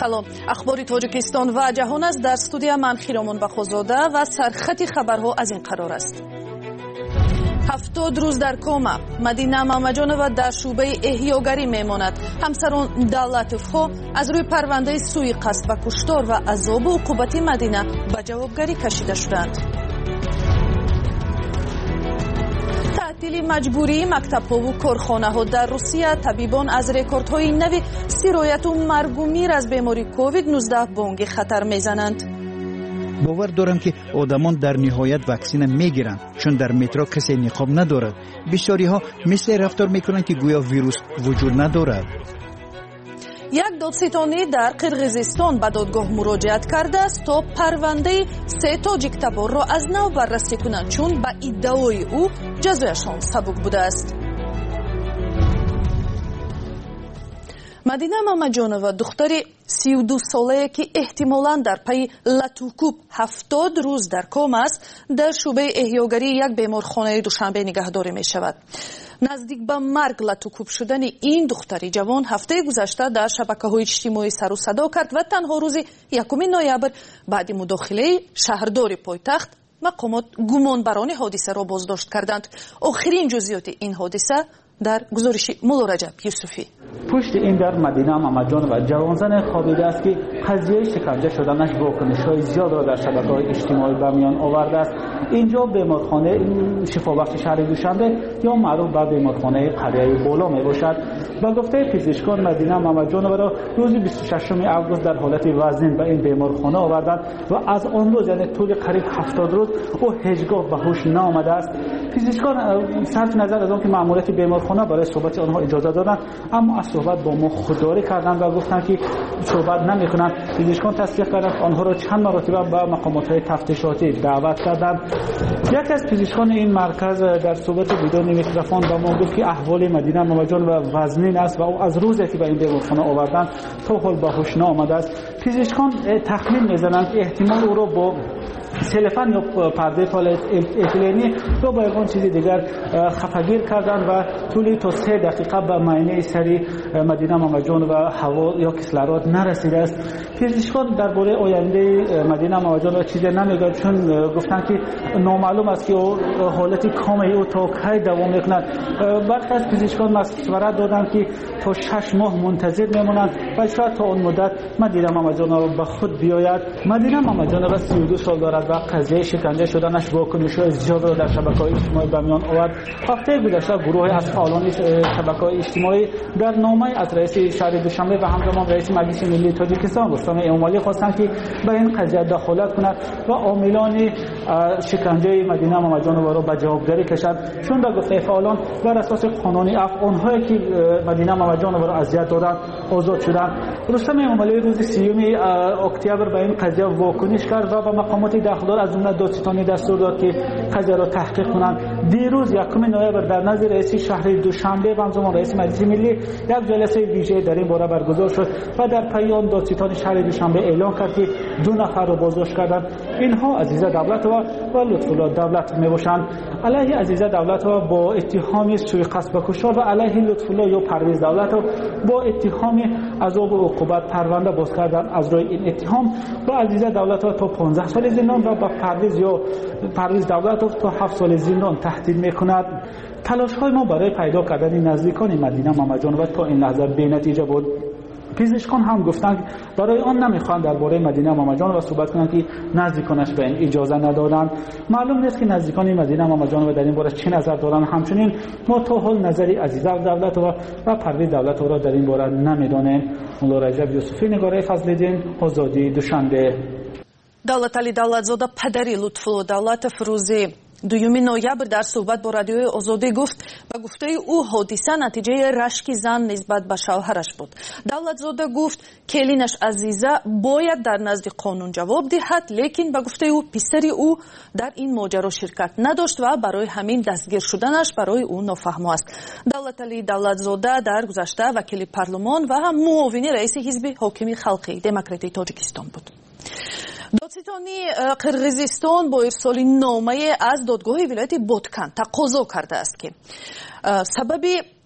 салом. ахбори тоҷикистон ва ҷаҳон аст. дар студия ман Хиромон Бахозода ва сархати хабарҳо аз ин қарор аст. 70 рӯз дар кома. Мадина Мамаҷонова дар шӯъбаи эҳьёгарӣ мемонад. ҳамсарон Давлатовҳо аз рӯи парвандаи сӯи қасд ва куштор ва азобу уқубати Мадина ба ҷавобгарӣ кашида шуданд. таътили маҷбурии мактабҳову корхонаҳо дар Русия. Табибон аз рекордҳои нави сирояту маргу мир аз бемории COVID-19 бонги хатар мезананд. باور دارم که آدمان در نهایت واکسین میگیرند چون در مترو کسی نقاب ندارد. بسیاری ها مثل رفتار میکنند که گویا ویروس وجود ندارد. یک دادستانی در قرغیزستان به دادگاه مراجعت کرده است تا پرونده 3 تاجیک تبار را از نو بررسی کنند چون به ادعای او جزایشان سبک بوده است. مدینه ماماجانова دختری 32 ساله که احتمالاً در پی لطوکوب 70 روز در کام است در شعبه احیاگری یک بیمارخانه دوشنبه نگهداری می شود. نزدیک به مرگ لطوکوب شدن این دختری جوان هفته گذشته در شبکه‌های اجتماعی سر و صدا کرد و تنها روز 1 نوامبر بعد مداخله شهردار پایتخت مقامات گمانبران حادثه را بازداشت کردند. آخرین جزئیات این حادثه در گزارش مولا رجب یوسفی. پشت این در مدینه ماماجانова جوانزن خوابیده است که قضیه شکنجه شدنش واکنش‌های زیاد را در شبکه‌های اجتماعی به میان آورده است. اینجا بیمارخانه شفابخش شهر دوشنبه یا معروف به بیمارخانه قریه بالا میباشد. با گفته پزشکان مدینه ماماجانова را روز 26 آگوست در حالت وزن به این بیمارخانه آوردند و از آن روز یعنی طول قریب 70 روز او هیچگاه به هوش نآمده است. پزشکان صرف نظر از آنکه مأموریت بیمارخانه برای صحبت آنها اجازه دادند اما از صحبت با ما خودداری کردند و گفتند که صحبت نمی‌کنند. پزشکان تصدیق کردند آنها را چند مرتبه به مقامات تفتیشاتی دعوت کردند. یکی از پزشکان این مرکز در صحبت بدون میکروفون با ما گفت که احوال مدینه ماماجانova وزنین است و او از روزی که به این بیمارخانه آوردند تا حال به هوش نآمده است. پزشکان تخمین می‌زنند که احتمال او را با سلفن یا پرده پلی‌اتیلنی یا با یگان چیزی دیگر خفگیر کردند و طولی تا 3 دقیقه به معاینه سری مدینه ماماجانova هوا یا کسلرات نرسیده است. پزشکان درباره آینده مدینه ماماجانova چیزی نمیگویند چون گفتند که نامعلوم است که حالت کامی او تا کی دوام میکند. برخی از پزشکان مشورت دادند که تا 6 ماه منتظر میمونند و شاید تا اون مدت مدینه ماماجانova به خود بیاید. مدینه ماماجانova 32 سال دارد و قضیه شکنجه شدنش واکنش‌های زیاد را در شبکه‌های اجتماعی به میان آورد. هفته گذشته گروهی از فعالان شبکه‌های اجتماعی در نامه از رئیس شهر دوشنبه و همزمان رئیس مجلس ملی تاجیکستان رستم امالی خواستند که به این قضیه دخالت کند و عاملان شکنجه مدینه ماماجانova را به جوابگری کشد چون به گفته فعالان بر اساس قانون عفو آنهایی که مدینه ماماجانova را اذیت دادند آزاد شدند. رستم امالی روز 30 اکتبر به این قضیه واکنش کرد و به مقامات داخلدار از جمله دادستانی دستور داد که قضیه را تحقیق کنند. دیروز 1 نوامبر در نزد رئیس شهر دوشنبه و همزمان رئیس مجلس ملی یک جلسه ویژه در این باره برگزار شد و در پی آن دادستان شهر دوشنبه اعلام کرد که 2 نفر را بازداشت کردند. اینها عزیزه دولتova و لطف‌الله دولت میباشند. علیه عزیزه دولتova با اتهام سوء قصد و کشتار و علیه لطف‌الله یا پرویز دولتova با اتهام عذاب و عقوبت پرونده باز کردند. از روی این اتهام با عزیزه دولتova تا 15 سال زندان و با پرویز دولتova تا 7 سال زندان تهدید میکند. تلاش های ما برای پیدا کردن نزدیکان مدینه ماماجانova تا این لحظه بی‌نتیجه بود. پزشکان هم گفتند برای آن نمیخوان درباره مدینه ماماجانova صحبت کنند که نزدیکانش به این اجازه ندادند. معلوم نیست که نزدیکان مدینه ماماجانova در این باره چه نظر دارند. همچنین ما تا حال نظری عزیزه دولتova و پرویز دولتova را در این باره نمیدانیم. مولا رجب یوسفی، نگاره فضل‌الدین، آزادی، دوشنبه. давлатали давлатзода падари лутфулло давлатов рӯзи 2 ноябр дар суҳбат бо радиои озодӣ гуфт ба гуфтаи ӯ ҳодиса натиҷаи рашки зан нисбат ба шавҳараш буд. давлатзода гуфт келинаш азиза бояд дар назди қонун ҷавоб диҳад, лекин ба гуфтаи ӯ писари ӯ дар ин моҷаро ширкат надошт ва барои ҳамин дастгир шуданаш барои ӯ нофаҳмо аст. давлатали давлатзода дар гузашта вакили парлумон ва ҳам муовини раиси ҳизби ҳокими халқи демократии тоҷикистон буд. دادستانی قرغیزستان با ارسال نامه از دادگاه ولایت بادکن تقاضا کرده است که سبب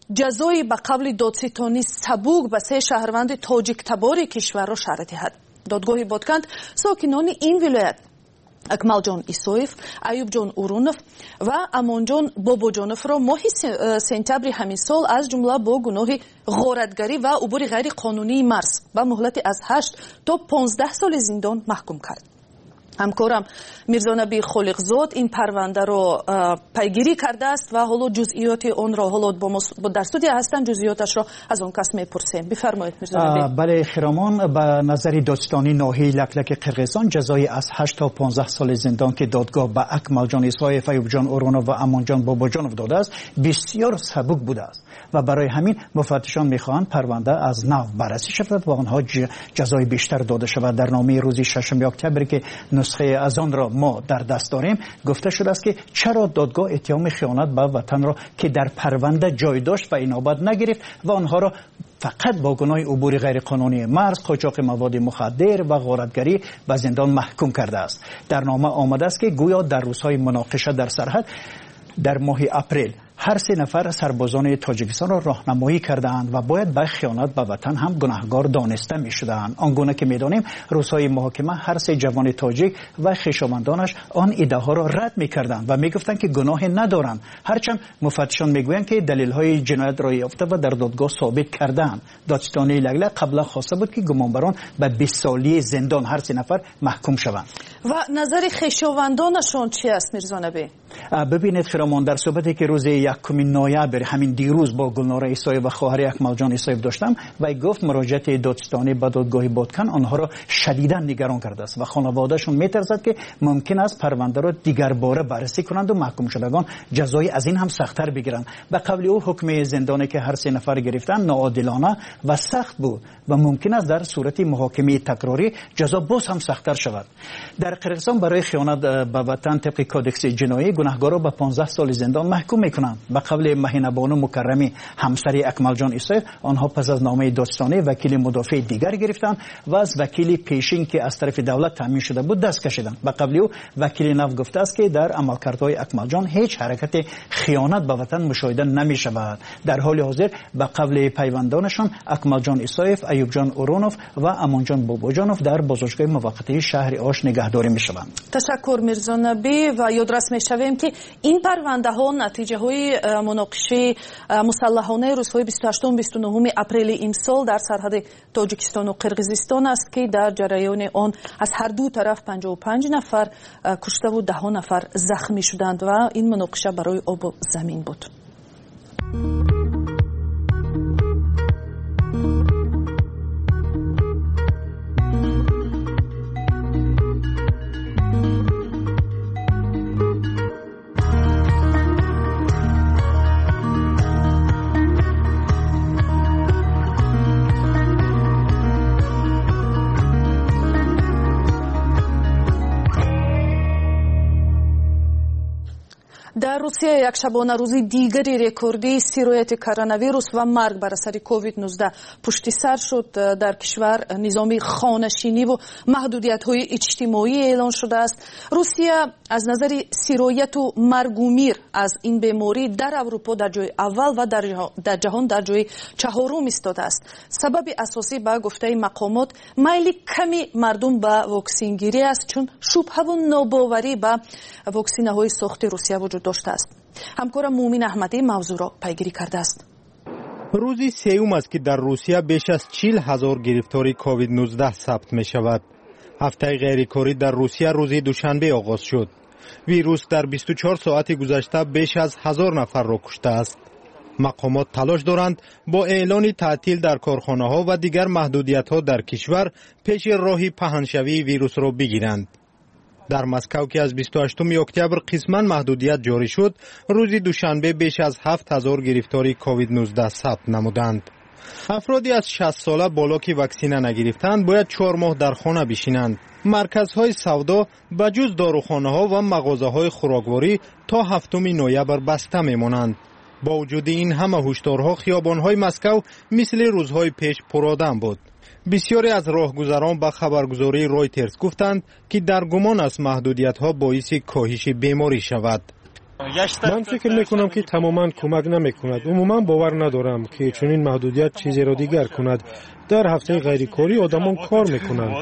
ҷазои ба қабли додситонӣ сабук ба 3 шаҳрванди тоҷиктабори кишварро шаър диҳад. додгоҳи Ботканд сокинони ин вилоят Акмалҷон Исоев, Аюбҷон Урунов ва Амонҷон Бобоҷоновро моҳи сентябри ҳамин сол аз ҷумла бо гуноҳи ғоратгарӣ ва убури ғайриқонунии марз ба муҳлати аз 8 то 15 соли зиндон маҳкум кард. ҳамкорам Мирзонаби Холиқзод ин парвандаро пайгирӣ кардааст ва ҳоло ҷузъиёти онро ҳоло дар студия ҳастанд, ҷузъиёташро аз он кас мепурсем. Бифармоед Мирзонаби. бале Хиромон, ба назари додистони ноҳияи Лаклаки Қирғизистон ҷазои аз 8 то 15 соли зиндон ки додгоҳ ба Акмалҷон Исоев, Аюбҷон Урунов ва Амонҷон Бобоҷонов додааст, бисёр сабук будааст ва барои ҳамин муфаттишон мехоҳанд парванда аз нав баррасӣ шавад ва онҳо ҷазои бештар дода шавад. дар номаи рӯзи 6 октябре ки нусхаи аз онро мо дар даст дорем, гуфта шудааст ки чаро додгоҳ иттиҳоми хиёнат ба ватанро ки дар парванда ҷой дошт ба инобат нагирифт ва онҳоро фақат бо гуноҳи убури ғайриқонунии марз, қочоқи маводи мухаддир ва ғоратгарӣ ба зиндон маҳкум кардааст. дар нома омадааст ки гӯё дар рӯзҳои муноқиша дар сарҳад дар моҳи апрел ҳар 3 нафар сарбозони Тоҷикистонро роҳнамоӣ кардаанд ва бояд ба хиёнат ба ватан ҳам гунаҳгор дониста мешудаанд. он гуна ки медонем, рӯзҳои муҳокима ҳар 3 ҷавони тоҷик ва хишовандонаш он иддаҳоро рад мекарданд ва мегуфтанд ки гуноҳе надоранд, ҳарчанд муфаттишон мегӯянд ки далелҳои ҷиноятро ёфта ва дар додгоҳ собит кардаанд. додистони Лаглак қабла хоста буд ки гумонбарон ба 20 солии зиндон ҳар 3 нафар маҳкум шаванд. ва назари хишовандонашон чи аст Мирзонаби? бибинед Хиромон, дар суҳбате ки рӯзи 1 ноябр ҳамин дирӯз бо Гулнора Исоев ва хоҳари Акмалҷон Исоев доштам, вай гуфт муроҷиати додистони ба додгоҳи Боткан онҳоро шадидан нигарон кардааст ва хонаводашон метарзад ки мумкин аст парвандаро дигарбора баррасӣ кунанду маҳкумшудагон ҷазои аз ин ҳам сахттар бигиранд. ба қавли ӯ ҳукми зиндоне ки ҳар 3 нафар гирифтанд ноодилона ва сахт буд ва мумкин аст дар сурати муҳокимаи такрорӣ ҷазо боз ҳам сахттар шавад. дар Қирғизистон барои хиёнат ба ватан табқи кодекси ҷиноӣ гунаҳгорро ба 15 соли зиндон маҳкум мекунанд. ба қавли Маҳинабону Мукаррамӣ, ҳамсари Акмалҷон Исоев, онҳо пас аз номаи додистонӣ вакили мудофиъи дигар гирифтанд ва аз вакили пешин ки аз тарафи давлат таъмин шуда буд даст кашиданд. ба қавли ӯ вакили нав гуфтааст ки дар амалкардҳои Акмалҷон ҳеҷ ҳаракати хиёнат ба ватан мушоҳида намешавад. дар ҳоли ҳозир ба қавли пайвандонашон Акмалҷон Исоев, Аюбҷон Урунов ва Амонҷон Бобоҷонов дар бозорчгоҳи муваққатии шаҳри Ош нигаҳдорӣ мешаванд. ташаккур Мирзонаби. ва ёдрас мешавем ки ин парвандаҳо натиҷаҳои муноқишаи мусаллаҳонаи рӯзҳои 28-29 апрели имсол дар сарҳади Тоҷикистону Қирғизистон аст ки дар ҷараёни он аз ҳарду тараф 55 нафар куштаву 10 нафар захмӣ шуданд ва ин муноқиша барои обу замин буд. дар Русия якшабона рӯзи дигари рекордии сирояти коронавирус ва марг бар асари COVID-19 пушти сар шуд. дар кишвар низоми хонашиниву маҳдудиятҳои иҷтимоӣ эълон шудааст. Русия аз назари сирояту маргу мир аз ин беморӣ дар Аврупо дар ҷои аввал ва дар ҷаҳон дар ҷои 4-ум истодааст. сабаби асосӣ ба гуфтаи мақомот майли ками мардум ба воксингирӣ аст, чун шубҳаву нобоварӣ ба воксинаҳои сохти Русия вуҷуд доштааст. ҳамкорам Муъмин Аҳмадӣ мавзӯъро пайгирӣ кардааст. рӯзи сеюм аст ки дар Русия беш аз 40,000 гирифтори COVID-19 сабт мешавад. ҳафтаи ғайрикорӣ дар Русия рӯзи душанбе оғоз шуд. вирус дар 24 соати гузашта беш аз 1000 нафарро куштааст. мақомот талош доранд бо эълони таътил дар корхонаҳо ва дигар маҳдудиятҳо дар кишвар пеши роҳи паҳншавии вирусро бигиранд. дар Москав ки аз 28 октябр қисман маҳдудият ҷорӣ шуд, рӯзи душанбе беш аз 7000 гирифтори COVID-19 сабт намуданд. афроди аз 60 сола боло ки ваксина нагирифтанд бояд 4 моҳ дар хона бишинанд. марказҳои савдо ба ҷуз дорухонаҳо ва мағозаҳои хӯрокворӣ то 7 ноябр баста мемонанд. бо вуҷуди ин ҳама ҳушдорҳо хиёбонҳои Москав мисли рӯзҳои пеш пуродам буд. бисёре аз роҳгузарон ба хабаргузории Reuters гуфтанд ки дар гумон аст маҳдудиятҳо боиси коҳиши беморӣ шавад. من فکر میکنم که تماما کمک نمیکند. عموما باور ندارم که چنین محدودیت چیزی را دیگر کند. در هفته غیرکاری آدمان کار میکنند.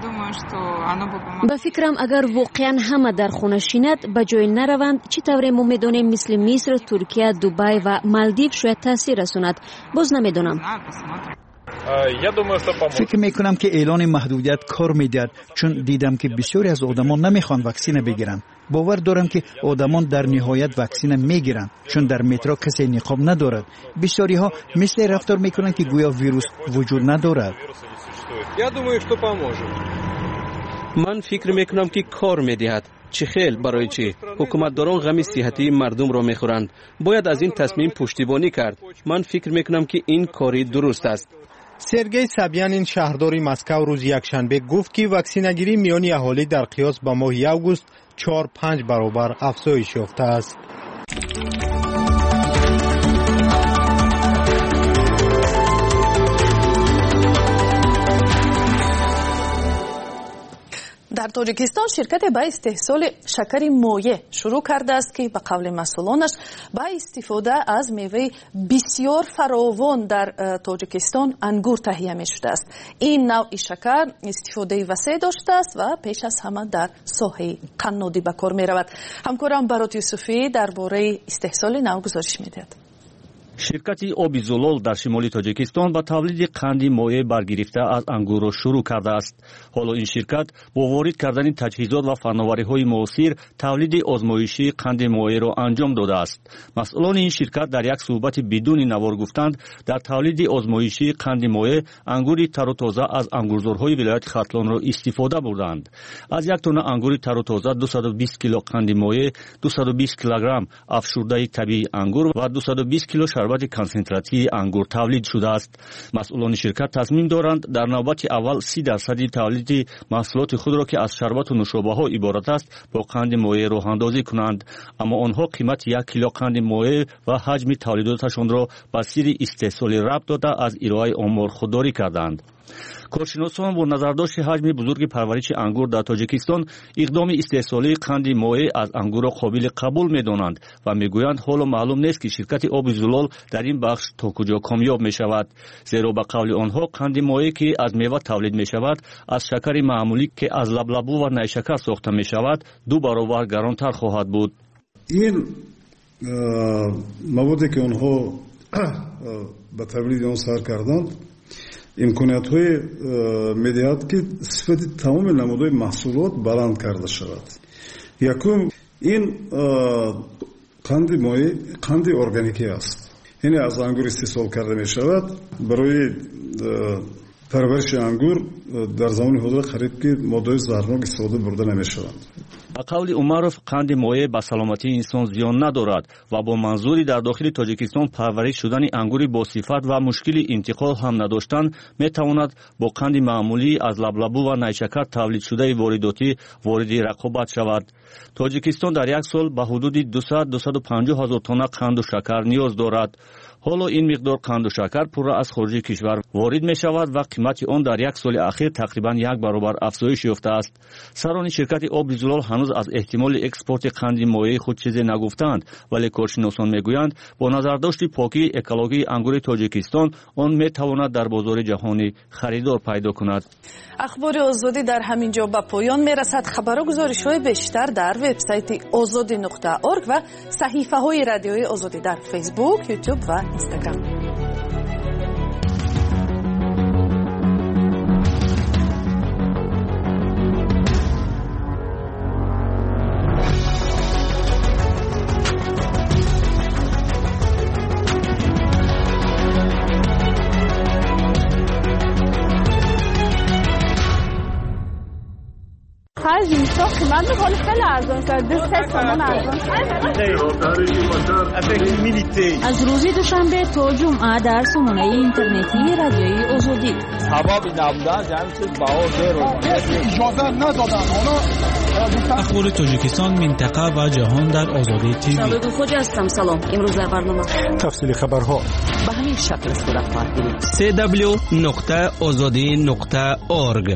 به فکرم اگر واقعا همه در خانه شینند به جای نروند، چه طوری ما میدانیم مثل مصر، ترکیه، دبی و مالدیو شاید تاثیر رساند. باز نمیدونم. فکر میکنم که اعلان محدودیت کار میدهد، چون دیدم که بسیاری از آدمان نمیخوان واکسین بگیرن. باور دارم که آدمان در نهایت واکسین میگیرن، چون در مترو کسی نقاب ندارد. بسیاری ها مثل رفتار میکنن که گویا ویروس وجود ندارد. من فکر میکنم که کار میدهد. چه خیل برای چی؟ حکومتداران غم صحتی مردم را میخورند. باید از این تصمیم پشتیبانی کرد. من فکر میکنم که این کاری درست است. سرگئی سابیانین شهرداری مسکو روز یکشنبه گفت که واکسینگیری میان اهالی در قیاس با ماه اوگوست 4-5 برابر افزایش یافته است. در تاجیکستان شرکت به استحصال شکر مایع شروع کرده است که به قول مسئولانش با استفاده از میوه بسیار فراوان در تاجیکستان انگور تهیه می شده است. این نوع شکر استفاده وسیع داشته است و پیش از همه در ساحه قنادی به کار می رود. همکارم برات یوسفی درباره استحصال نو گزارش می دهد. شرکت آبی زلال در شمال تاجیکستان با تولید قند مایع برگرفته از انگور را شروع کرده است. حالا این شرکت با وارد کردن تجهیزات و فناوری‌های معاصر تولید آزمایشی قند مایع را انجام داده است. مسئولان این شرکت در یک صحبت بدون نوار گفتند در تولید آزمایشی قند مایع انگور تر و تازه از انگورزارهای ولایت ختلان را استفاده بردند. از یک تن انگور تر و تازه 220 کیلو قند مایع، 220 کیلوگرم افشرده طبیعی انگور و 220 کیلو شربت کنسنتراتی انگور تولید شده است. مسئولان شرکت تصمیم دارند در نوبت اول 30% تولید محصولات خود را که از شربت و نوشابه ها عبارت است با قند مایع راه اندازی کنند، اما آنها قیمت 1 کیلو قند مایع و حجم تولیداتشان را به سیر استحصال ربط داده از ارائه آمار خودداری کردند. کارشناسان با نظرداشت حجم بزرگ پرورش انگور در تاجیکستان اقدام استحصالی قند مایع از انگور را قابل قبول می‌دانند و میگویند حالا معلوم نیست که شرکت آب زلال در این بخش تا کجا کامیاب می‌شود، زیرا به قول آنها قند مایع که از میوه تولید می‌شود از شکر معمولی که از لبلبو و نیشکر ساخته می‌شود 2 برابر گرانتر خواهد بود. این موادی که آنها به تولید آن سر کردند امکانیت های میدهد که صفت تمام نمودهای محصولات بلند کرده شود. یکم این قند مایع قند ارگانیکی است. یعنی از انگور استحصال کرده می شود. برای پرورش انگور در زمان حدود قریب که ماده زهرناک استفاده برده نمی شوند. به قول عمرов قند مایع به سلامتی انسان زیان ندارد و با منظوری در داخل تاجیکستان پرورش شدن انگور با صفت و مشکل انتقال هم نداشتن می تواند با قند معمولی از لبلبو و نیشکر تولید شده وارداتی وارد رقابت شود. تاجیکستان در یک سال به حدود 200-250 هزار تن قند و شکر نیاز دارد. حالا این مقدار قند و شکر پورا از خارج کشور وارد می شود و قیمت آن در یک سال اخیر تقریبا 1 برابر افزایش یافته است. سران شرکت آب زلال هنوز از احتمال اکسپورت قند مایع خود چیزی نگفتند، ولی کارشناسان میگویند با نظرداشت پاکی اکولوژی انگور تاجیکستان آن می تواند در بازار جهانی خریدار پیدا کند. اخبار آزادی در همین جا به پایان می رسد. خبر و گزارش‌های بیشتر در وبسایت azadi.org و صحیفه‌های رادیوی آزادی در فیسبوک، یوتیوب و اینستاگرام. اینجا قیمت حال خیلی ارزان شده، 3 تومن ارزان شده. از روز دوشنبه تا جمعه در سامانه اینترنتی رادیوی آزادی. حبابی نبودن جمعی چیز باور رو اجازه ندادن. اخبار تاجیکستان، منطقه و جهان در آزادی تیوی. شاید خوش هستم. سلام. امروز در برنامه تفصیل خبرها به همین شکل صورت خواهد گرفت. www.azadi.org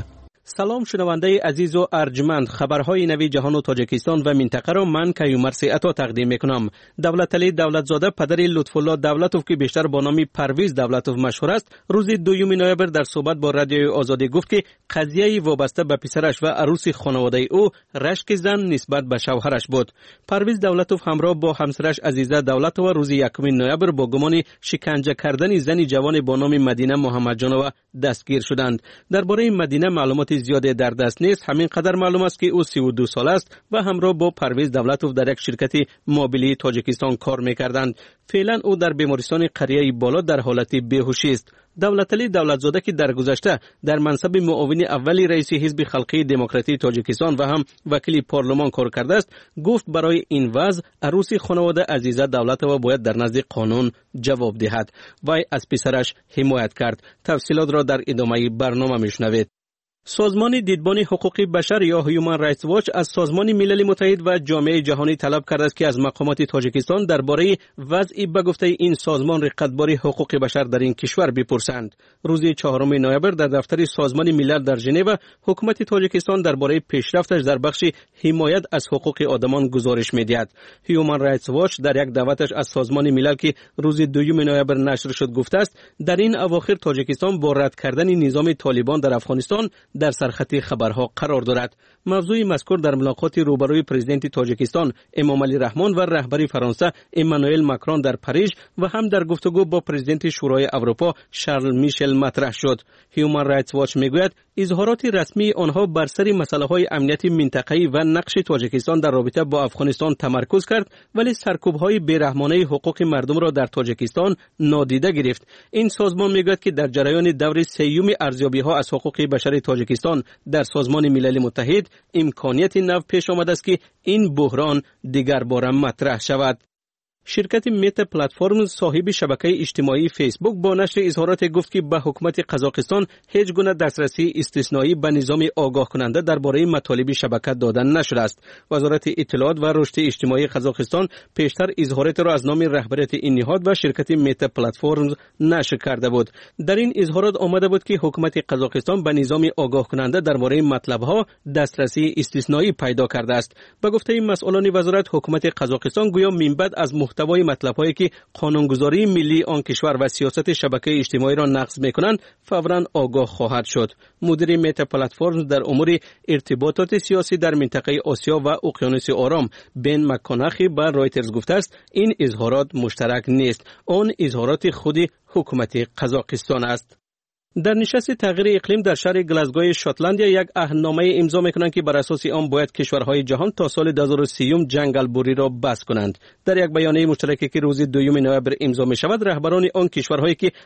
سلام شنونده عزیز و ارجمند، خبرهای نوی جهان و تاجیکستان و منطقه را من کیومرث عطا تقدیم میکنم. دولتعلی دولتزاده پدر لطفالله دولتوف که بیشتر با نام پرویز دولتوف مشهور است، روز 2 نوامبر در صحبت با رادیوی آزادی گفت که قضیه وابسته به پسرش و عروس خانواده او رشک زن نسبت به شوهرش بود. پرویز دولتوف همراه با همسرش عزیزه دولتوف روز 1 نوامبر با گمان شکنجه کردن زنی جوان با نام مدینه محمدجانова دستگیر شدند. درباره مدینه معلومات زیاده در دست نیست. همین قدر معلوم است که او 32 سال است و همراه با پرویز دولتوف در یک شرکت موبیلی تاجیکستان کار می‌کردند. فعلا او در بیمارستان قریه بالا در حالت بیهوشی است. دولتعلی دولتزاده که در گذشته در منصب معاون اولی رئیس حزب خلقی دموکراتی تاجیکستان و هم وکیل پارلمان کار کرده است، گفت برای این وضع عروس خانواده عزیزه دولتوف باید در نزد قانون جواب دهد. وی از پسرش حمایت کرد. تفصیلات را در ادامه برنامه میشنوید. سازمان دیدبان حقوق بشر یا هیومن رایتس واچ از سازمان ملل متحد و جامعه جهانی طلب کرده است که از مقامات تاجیکستان درباره وضع به گفته این سازمان رقابت‌باری حقوق بشر در این کشور بپرسند. روز 4 نوامبر در دفتر سازمان ملل در ژنو، حکومت تاجیکستان درباره پیشرفتش در بخش حمایت از حقوق آدمان گزارش می‌دهد. هیومن رایتس واچ در یک دعوتش از سازمان ملل که روز 2 نوامبر نشر شد گفته است در این اواخر تاجیکستان با رد کردن نظام طالبان در افغانستان در سرخط خبرها قرار دارد. موضوع مذکور در ملاقات روبروی پرزیدنت تاجیکستان امامعلی رحمان و رهبر فرانسه امانوئل ماکرون در پاریژ و هم در گفتگو با پرزیدنت شورای اروپا شارل میشل مطرح شد. هیومن رایتس واچ میگوید اظهارات رسمی آنها بر سر مسائل امنیتی منطقه‌ای و نقش تاجیکستان در رابطه با افغانستان تمرکز کرد، ولی سرکوب‌های بیرحمانه حقوق مردم را در تاجیکستان نادیده گرفت. این سازمان میگوید که در جریان دور سیوم ارزیابی‌ها از حقوق بشر تاجیکستان در سازمان ملل متحد امکانیت نو پیش آمده است که این بحران دیگر بار مطرح شود. شرکت متا پلتفرم صاحب شبکه اجتماعی فیسبوک با نشر اظهارات گفت که به حکومت قزاقستان هیچ گونه دسترسی استثنایی به نظام آگاه کننده درباره مطالب شبکه دادن نشده است. وزارت اطلاعات و رشد اجتماعی قزاقستان پیشتر اظهارات را از نام رهبریت این نهاد و شرکت متا پلتفرم نشر کرده بود. در این اظهارات آمده بود که حکومت قزاقستان به نظام آگاه کننده درباره مطلب‌ها دسترسی استثنایی پیدا کرده است. به گفته مسئولان وزارت، حکومت قزاقستان گویا منبع از محتوای مطلب‌هایی که قانونگذاری ملی آن کشور و سیاست شبکه اجتماعی را نقض می‌کنند فوراً آگاه خواهد شد. مدیر متا پلتفرم در امور ارتباطات سیاسی در منطقه آسیا و اقیانوس آرام بن مکانخی به رایترز گفته است این اظهارات مشترک نیست، آن اظهارات خود حکومت قزاقستان است. در نشست تغییر اقلیم در شهر گلاسگوی شاتلندیا یک عهدنامه امضا می‌کنند که بر اساس آن باید کشورهای جهان تا سال 2030 جنگل بوری را بس کنند. در یک بیانیه مشترکی که روز 2 نوامبر امضا می‌شود، رهبران آن کشورهایی که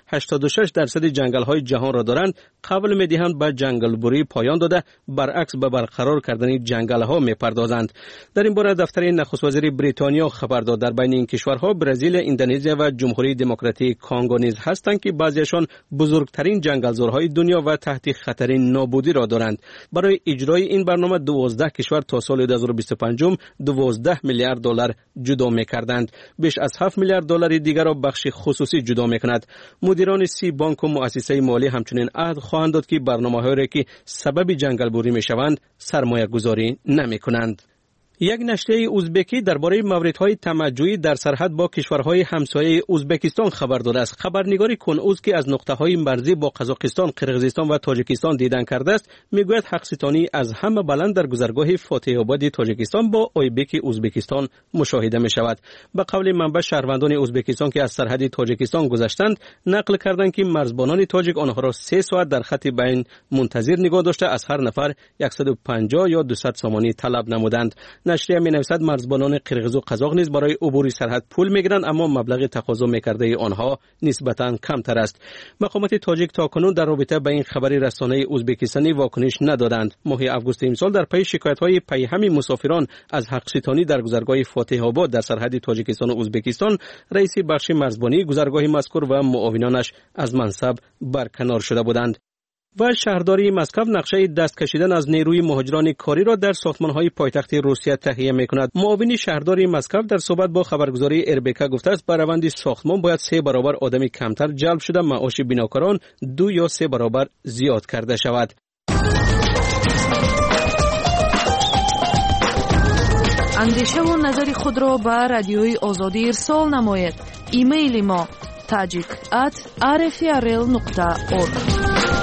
86% جنگل‌های جهان را دارند قبول می‌دهند به جنگل بوری پایان داده، برعکس به برقرار کردن جنگل‌ها می‌پردازند. در این باره دفتر نخست وزیر بریتانیا خبر داد در بین این کشورها برزیل، اندونزیا و جمهوری دموکراتیک کانگو نیز هستند که بعضیشان بزرگترین جنگلزارهای دنیا و تحت خطر نابودی را دارند. برای اجرای این برنامه 12 کشور تا سال 2025 12 میلیارد دلار جدا می‌کردند. بیش از 7 میلیارد دلار دیگر را بخش خصوصی جدا می‌کند. مدیران 30 بانک و مؤسسه مالی همچنین عهد خواهند داد که برنامه‌هایی که سبب جنگلبوری می‌شوند سرمایه‌گذاری نمی‌کنند. یک نشریه ازبکی درباره موردهای تمجعی در سرحد با کشورهای همسایه ازبکستان خبر داده است. خبرنگار کنعوز که از نقطه‌های مرزی با قزاقستان، قرقیزستان و تاجیکستان دیدن کرده است، میگوید حق‌ستانی از همه بلند در گذرگاه فاتح آباد تاجیکستان با آیبک ازبکستان مشاهده می شود. به قول منبع شهروندان ازبکستان که از سرحد تاجیکستان گذشتند نقل کردند که مرزبانان تاجیک آنها را 3 ساعت در خط بین منتظر نگاه داشته از هر نفر 150 یا 200 سامانی طلب نمودند. نشریه می‌نویسد مرزبانان قرقیز و قزاق نیز برای عبور سرحد پول می‌گیرند، اما مبلغ تقاضا می‌کرده آنها نسبتاً کمتر است. مقامات تاجیک تاکنون در رابطه با این خبر رسانه ازبکستانی واکنش ندادند. ماه آگوست امسال در پی شکایت‌های پیهم مسافران از حق‌ستانی در گذرگاه فاتح آباد در سرحد تاجیکستان و ازبکستان، رئیس بخش مرزبانی گذرگاه مذکور و معاونانش از منصب برکنار شده بودند. و شهرداری مسکو نقشه دست کشیدن از نیروی مهاجران کاری را در ساختمان‌های پایتخت روسیه تهیه می‌کند. معاون شهرداری مسکو در صحبت با خبرگزاری اربکا گفته است برآورد ساختمان باید 3 برابر آدم کمتر جلب شده، معاش بیناکاران 2 یا 3 برابر زیاد کرده شود. اندیشه و نظر خود را به رادیوی آزادی ارسال نمایید. ایمیل ما tajik@rfrl.org.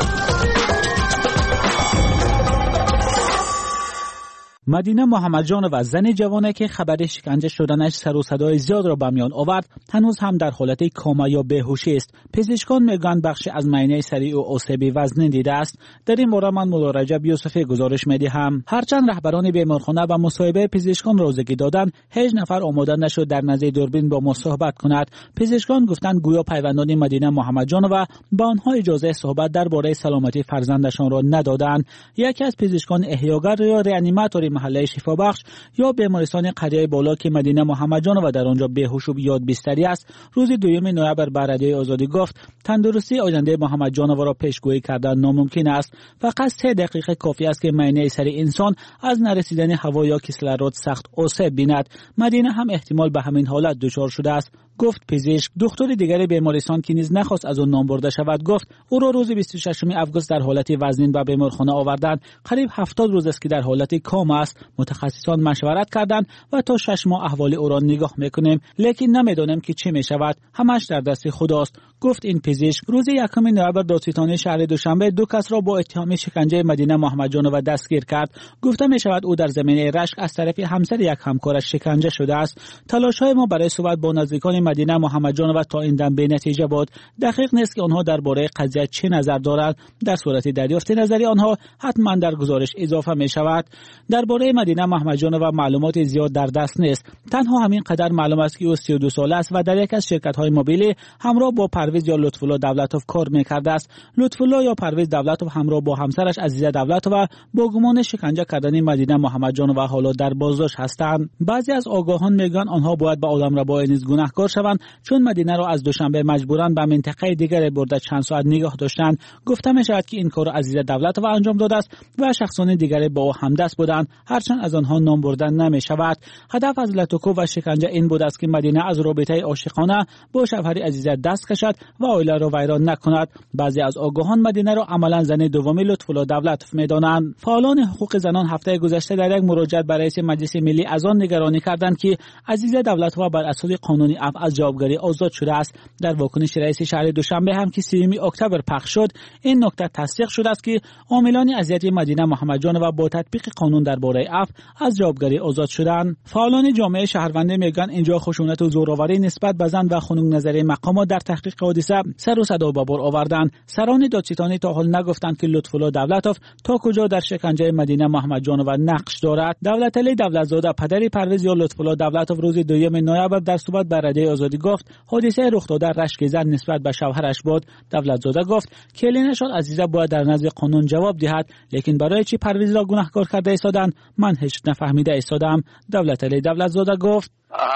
مدینه محمدجان و زن جوانه که خبر شکنجه شدنش سر و صدای زیاد را به میان آورد هنوز هم در حالت کما یا بیهوشی است. پزشکان میگویند بخشی از معاینه سریع و عصبی وزن دیده است. در این باره من مولا رجب یوسفی گزارش میدهم. هرچند رهبران بیمارخانه و مصاحبه پزشکان روزگی دادند، هیچ نفر آماده نشد در نزد دوربین با ما صحبت کند. پزشکان گفتند گویا پیوندان مدینه محمدجان و به آنها اجازه صحبت درباره سلامتی فرزندشان را ندادند. یکی از پزشکان احیاگر یا ریانیماتور محله شفابخش یا بیمارستان قریه بالا که مدینه محمدجان و در آنجا بیهوش و بیاد بستری است، روز 2 نوامبر به رادیوی آزادی گفت تندرستی آینده محمدجان را پیشگویی کردن ناممکن است. فقط 3 دقیقه کافی است که معاینه سر انسان از نرسیدن هوا یا کسلرات سخت عصب بیند. مدینه هم احتمال به همین حالت دچار شده است، گفت پزشک. دکتر دیگر بیمارستان که نیز نخواست از آن نام برده شود گفت او را روز 26 آگوست در حالت وزنین به بیمارخانه آوردند. قریب 70 روز است که در حالت کام است. متخصصان مشورت کردند و تا 6 ماه احوال او را نگاه میکنیم، لیکن نمیدانیم که چه میشود. همش در دست خداست، گفت این پزشک. روز 1 نوامبر دادستانی شهر دوشنبه 2 کس را با اتهام شکنجه مدینه محمدجان و دستگیر کرد. گفته می شود او در زمینه رشک از طرف همسر یک همکارش شکنجه شده است. تلاش‌های ما برای صحبت با نزدیکان مدینه محمدجان و تا این دم به نتیجه بود. دقیق نیست که آنها درباره قضیه چه نظر دارند. در صورت دریافت نظری آنها حتما در گزارش اضافه می شود. درباره مدینه محمدجان و معلومات زیاد در دست نیست. تنها همین قدر معلوم است که او 32 ساله است و در یک از شرکت‌های موبیلی همراه با پرویز یا لطف‌الله دولتوف کار می‌کرده است. لطف‌الله یا پرویز دولتوف همراه با همسرش عزیزه دولتوف با گمان شکنجه کردن مدینه محمدجان و حالا در بازداشت هستند. بعضی از آگاهان میگن آنها باید به عالمربای نیز گناهکار شوند، چون مدینه را از دوشنبه مجبورن به منطقه دیگر برده چند ساعت نگاه داشتند. گفته می‌شود که این کار عزیزه دولتوف انجام داده است و شخصان دیگر با او همدست بودند، هرچند از آنها نام بردن نمی‌شود. هدف از لطوکو و شکنجه این بود است که مدینه از رابطه عاشقانه با شوهر عزیزه دست کشد و عائله را ویران نکند. بعضی از آگاهان مدینه را عملا زن دوم لطف‌الله دولتوف می‌دانند. فعالان حقوق زنان هفته گذشته در یک مراجعه برای رئیس مجلس ملی از آن نگرانی کردند که عزیزه دولتوف بر اساس قانونی عفو از جوابگری آزاد شده است. در واکنش رئیس شهر دوشنبه هم که 3 اکتبر پخش شد، این نکته تصدیق شده است که عاملان اذیت مدینه محمدجان و با تطبیق قانون درباره عفو از جوابگری آزاد شدند. فعالان جامعه شهرونده میگن اینجا خشونت و زورآوری نسبت به زن و خنک نظری مقامات در تحقیق حادثه سر و صدا به بار آوردند. سران دادستانی تا حال نگفتند که لطف‌الله دولتوف تا کجا در شکنجه مدینه محمدجان و نقش دارد. دولتعلی دولتزاده پدر پرویز یا لطف‌الله دولتوف روز 2 نوامبر در صحبت با رادیوی آزادی گفت حادثه رخ داده رشک زن نسبت به شوهرش بود. دولتزاده گفت کلینشان عزیزه باید در نزد قانون جواب دهد، لیکن برای چی پرویز را گناهکار کرده ایستادند من هیچ نفهمیده ایستادم. دولتعلی دولتزاده گفت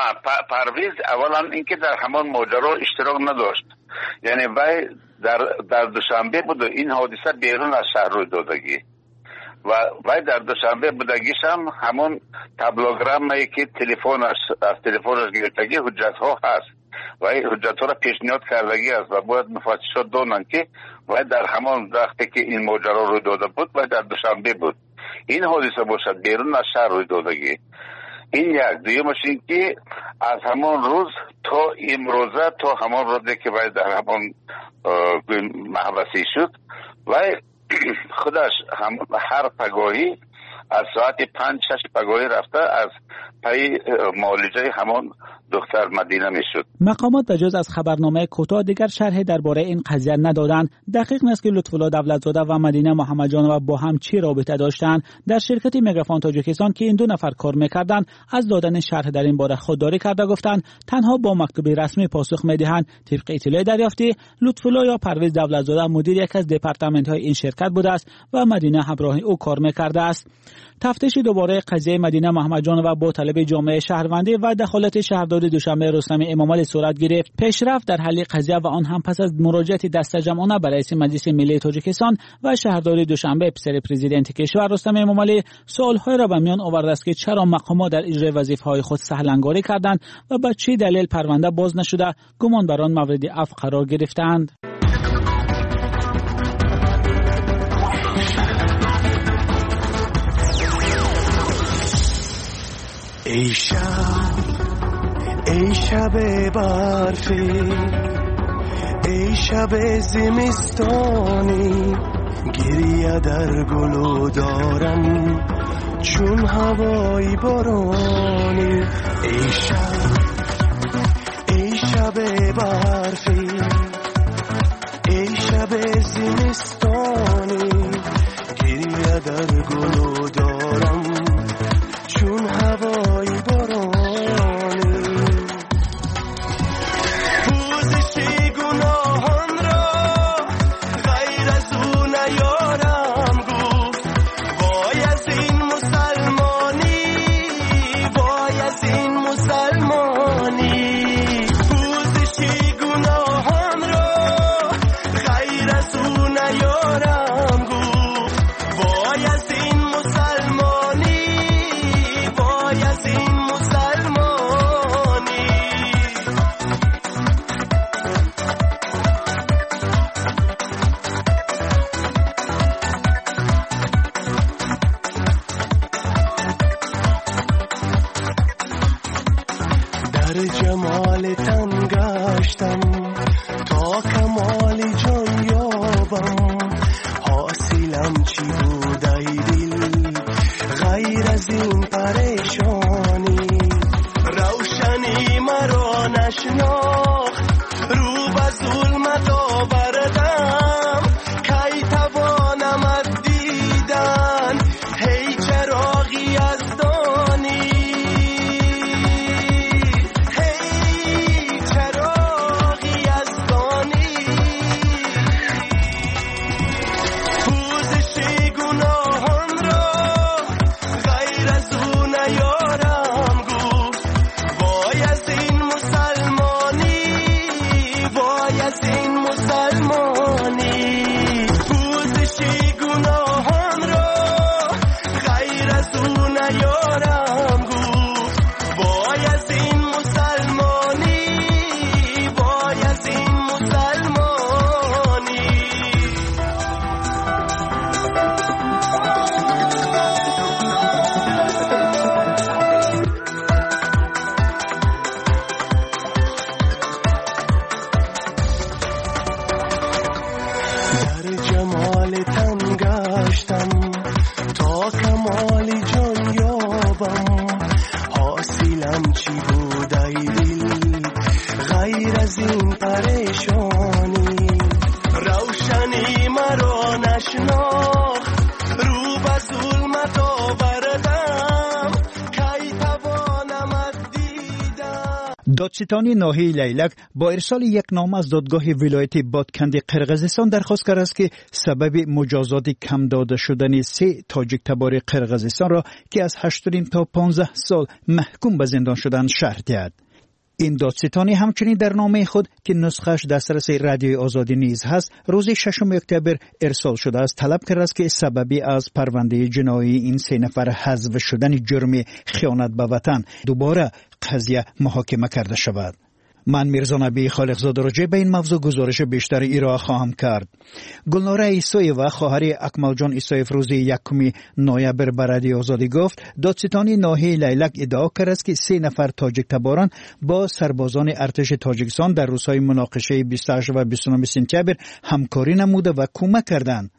پرویز اولا اینکه در همان ماجرا اشتراک نداشت، یعنی وی در دوشنبه بود این حادثه بیرون از شهر روی دادگی و وی در دوشنبه بودگیش هم همون تبلوگرام که از تلفنش گرفتگی حجت ها هست و این حجت ها را پیشنهاد کردگی است و باید مفتشات دانند که وی در همان وقتی که این ماجرا روی داده بود و در دوشنبه بود این حادثه باشد بیرون از شهر روی دادگی. این یک. دویمش این که از همان روز تا امروزه تا همان روزی که باید در همان محبسی شد و خودش هر پگاهی از ساعت 5-6 پگاهی رفته از پای معالجه همان دختر مدینه میشد. مقامات بجز از خبرنامه کوتاه دیگر شرح درباره این قضیه ندادند. دقیق نیست که لطف‌الله دولتزاده و مدینه محمدجان و با هم چی رابطه داشتند. در شرکت مگافون تاجیکستان که این 2 نفر کار میکردند از دادن شرح در این باره خودداری کرده، گفتند تنها با مکتوب رسمی پاسخ میدهند. طبق اطلاع دریافتی لطف‌الله یا پرویز دولتزاده مدیر یک از دپارتمنت‌های این شرکت بوده است و مدینه همراه او کار میکرده است. تفتیش دوباره قضیه مدینه محمدجان و با طلب جامعه شهروندی و دخالت شهردار دوشنبه رستم امامعلی صورت گرفت. پیشرفت در حل قضیه و آن هم پس از مراجعه دسته جمعانه برای رئیس مجلس ملی تاجیکستان و شهردار دوشنبه پسر پرزیدنت کشور رستم امامعلی سوال‌های را به میان آورده است که چرا مقامات در اجرای وظیفه‌های خود سهل‌انگاری کردند و به چه دلیل پرونده باز نشده گمان بر آن مورد عفو قرار گرفتند. ای شب برفی، ای شب زمستانی، گریه در گلو دارم چون هوای بارانی. ای شب برفی، ای شب زمستانی، گریه در گلو دارم چون هوای بارانی. پوزش گناهان را غیر از او نیارم گفت، وای از این مسلمانی، وای از این مسلمانی. پوزش گناهان را غیر از او نیارم گفت، وای از این مسلمانی، وای از این مسلمانی. در جمال تن گشتم تا کمال جان یابم، حاصلم چی بود ای دل غیر از این پریشانی. روشنی مرا نشناخت، رو به ظلمت آوردم، کی توانم از دیدن هی چراغی از دانی، هی چراغی از دانی. پوزش گناهان را غیر از او نیارم گفت، وای از این مسلمانی، وای از این مسلمانی. پوزش گناهان را غیر از او نیارم گفت، وای از این مسلمانی، وای از این مسلمانی. در جمال تن گشتم تا کمال جان یابم، حاصلم چی بود ای دل غیر از این پریشانی. روشنی مرا نشناخت، رو به ظلمت آوردم، کی توانم از دیدن. دادستانی ناحیه لیلک با ارسال یک نامه از دادگاه ولایت بادکنی قرقیزستان درخواست کرد است که سبب مجازات کم داده شدن 3 تاجیک تبار قرقیزستان را که از 8 تا 15 سال محکوم به زندان شدند شرح دهد. این دادستانی همچنین در نامه خود که نسخش دسترس رادیوی آزادی نیز هست، روز 6 اکتبر ارسال شده است طلب کرده است که سببی از پرونده جنایی این 3 نفر حذف شدن جرم خیانت به وطن دوباره قضیه محاکمه کرده شود. من میرزا نبی خالقزاد راجع به این موضوع گزارش بیشتر ارائه خواهم کرد. گلناره عیسایی و خواهر اکمل جان عیسایی روز 1 نوامبر به رادیو آزادی گفت دادستانی ناحیه لیلک ادعا کرد است که 3 نفر تاجیک تباران با سربازان ارتش تاجیکستان در روزهای مناقشه 28 و 29 سپتامبر همکاری نموده و کمک کردند.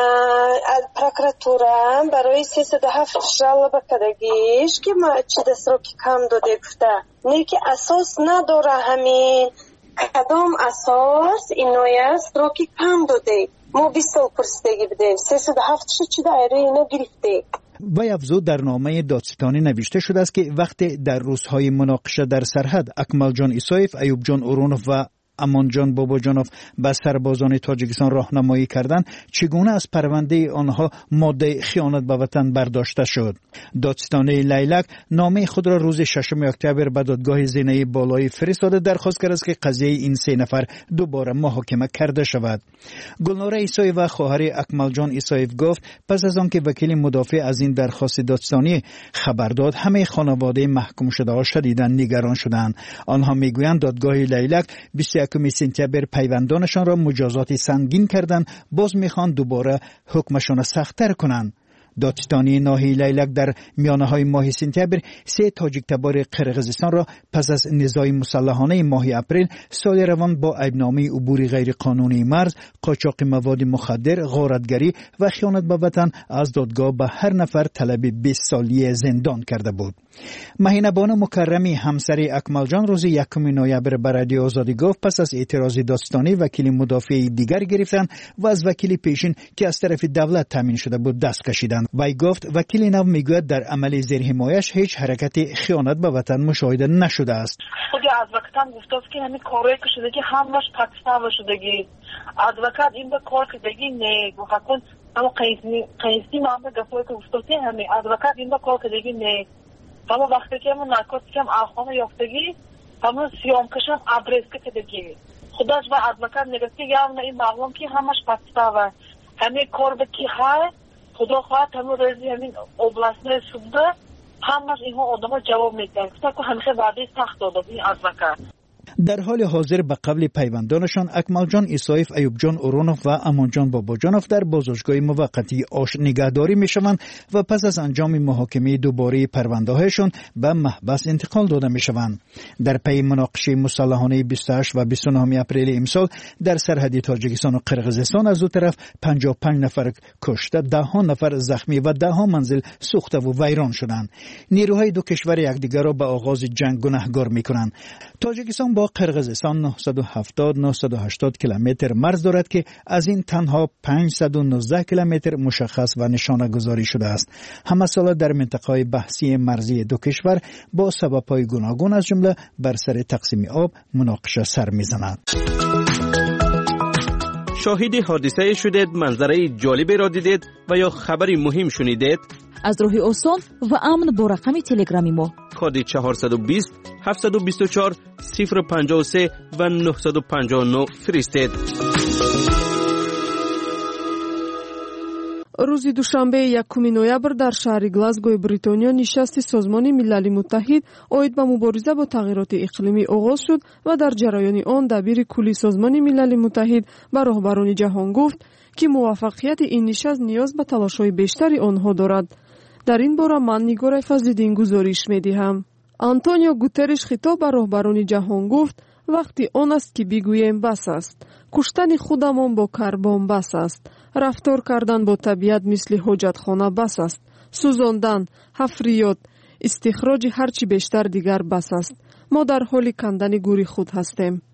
прокуратура برای 307 жалоба кардагиш ки ма чи дастроки кам доде гуфта не ки асос надора ҳамин кадом асос иноя строки кам доде мо 20 сол пурсидагӣ будем 307 шо чи дайра ино гирифте. وی افزود در نامه دادستانی نوشته شده است که وقتی در روزهای مناقشه در سرحد اکمل جان عیسایف، ایوب جان اورونوف و امان جان باباجانوف به سربازان تاجیکستان راهنمایی کردند چگونه از پرونده آنها ماده خیانت به وطن برداشته شد. دادستانی لیلک نامه خود را روز 6 اکتبر به دادگاه زینه بالایی فرستاده درخواست کرد که قضیه این 3 نفر دوباره محاکمه کرده شود. گلناره عیسایی و خواهر اکمل جان عیسایف گفت پس از آنکه وکیل مدافع از این درخواست دادستانی خبر داد همه خانواده محکوم شده ها شدیداً نگران شدند. آنها میگویند دادگاه لیلک 21 سپتامبر پیوندانشان را مجازات سنگین کردند، باز میخوان دوباره حکمشان سخت‌تر کنند. دادستانی ناحیه لیلک در میانه‌های ماه سپتامبر 3 تاجیک تبار قرقیزستان را پس از نزاع مسلحانه ماه اپریل سال روان با عیبنامه عبور غیر قانونی مرز، قاچاق مواد مخدر، غارتگری و خیانت به وطن از دادگاه به هر نفر طلب 20 سالی زندان کرده بود. مهینه بانو مکرمی همسر اکمل جان روز 1 نوامبر به رادیو آزادی گفت پس از اعتراض دادستانی وکیل مدافع دیگر گرفتند و از وکیل پیشین که از طرف دولت تامین شده بود دست کشیدند. وی گفت وکیل نو میگوید در عمل زیر حمایش هیچ حرکت خیانت به وطن مشاهده نشده است. خود ادوکاتم گفت که همین کاری که شده که همش پاکستان شدگی ادوکات این به کار کردگی نه گفتن اما قیسی ما گفتن که گفته همین ادوکات این به کار کردگی نه اما وقتی که من نارکوتیکم آخوان یافتگی همون سیام کشم آدرس کردگی خودش و ادوکات نگفتی یا این معلوم که همش پاکستان و همین کار به کی های خدا خواهد همون رزی همین اوبلاستنه سوده همش اینها آدم جواب میدن که همیشه وعده سخت داده این ادوکات. در حال حاضر به قبل پیوندانشان اکمل جان ایسایف، ایوب جان اورونوف و امان جان باباجانوف در بازداشتگاه موقتی آش نگهداری میشوند و پس از انجام محاکمه دوباره پرونده‌هایشان به محبس انتقال داده میشوند. در پی مناقشه مسلحانه 28 و 29 اپریل امسال در سرحد تاجیکستان و قرقیزستان از دو طرف 55 نفر کشته، 10 نفر زخمی و 10 منزل سوخته و ویران شدند. نیروهای دو کشور یکدیگر را به آغاز جنگ گنهگار میکنند. تاجیکستان با قرقیزستان 970-980 کیلومتر مرز دارد که از این تنها 519 کیلومتر مشخص و نشانه گذاری شده است. همه ساله در منطقه بحثی مرزی دو کشور با سبب‌های گوناگون از جمله بر سر تقسیم آب مناقشه سر می‌زند. شاهد حادثه شدید، منظره جالبی را دیدید و یا خبری مهم شنیدید؟ از راه آسان و امن با رقم تلگرامی ما کد 420 724 053 و 959 فرستید. روز دوشنبه 1 نوامبر در شهر گلاسگوی بریتانیا نشست سازمان ملل متحد اوید به مبارزه با تغییرات اقلیمی آغاز شد و در جریان آن دبیر کلی سازمان ملل متحد به راهبران جهان گفت که موفقیت این نشست نیاز به تلاش‌های بیشتری آنها دارد. در این باره من نگار فضل‌الدین گزارش می‌دهم. آنتونیو گوترش خطاب به راهبران جهان گفت وقتی آن است که بگوییم بس است. کشتن خودمان با کربن بس است. رفتار کردن با طبیعت مثل حاجتخانه بس است. سوزاندن، حفریات، استخراج هرچی بیشتر دیگر بس است. ما در حال کندن گوری خود هستیم.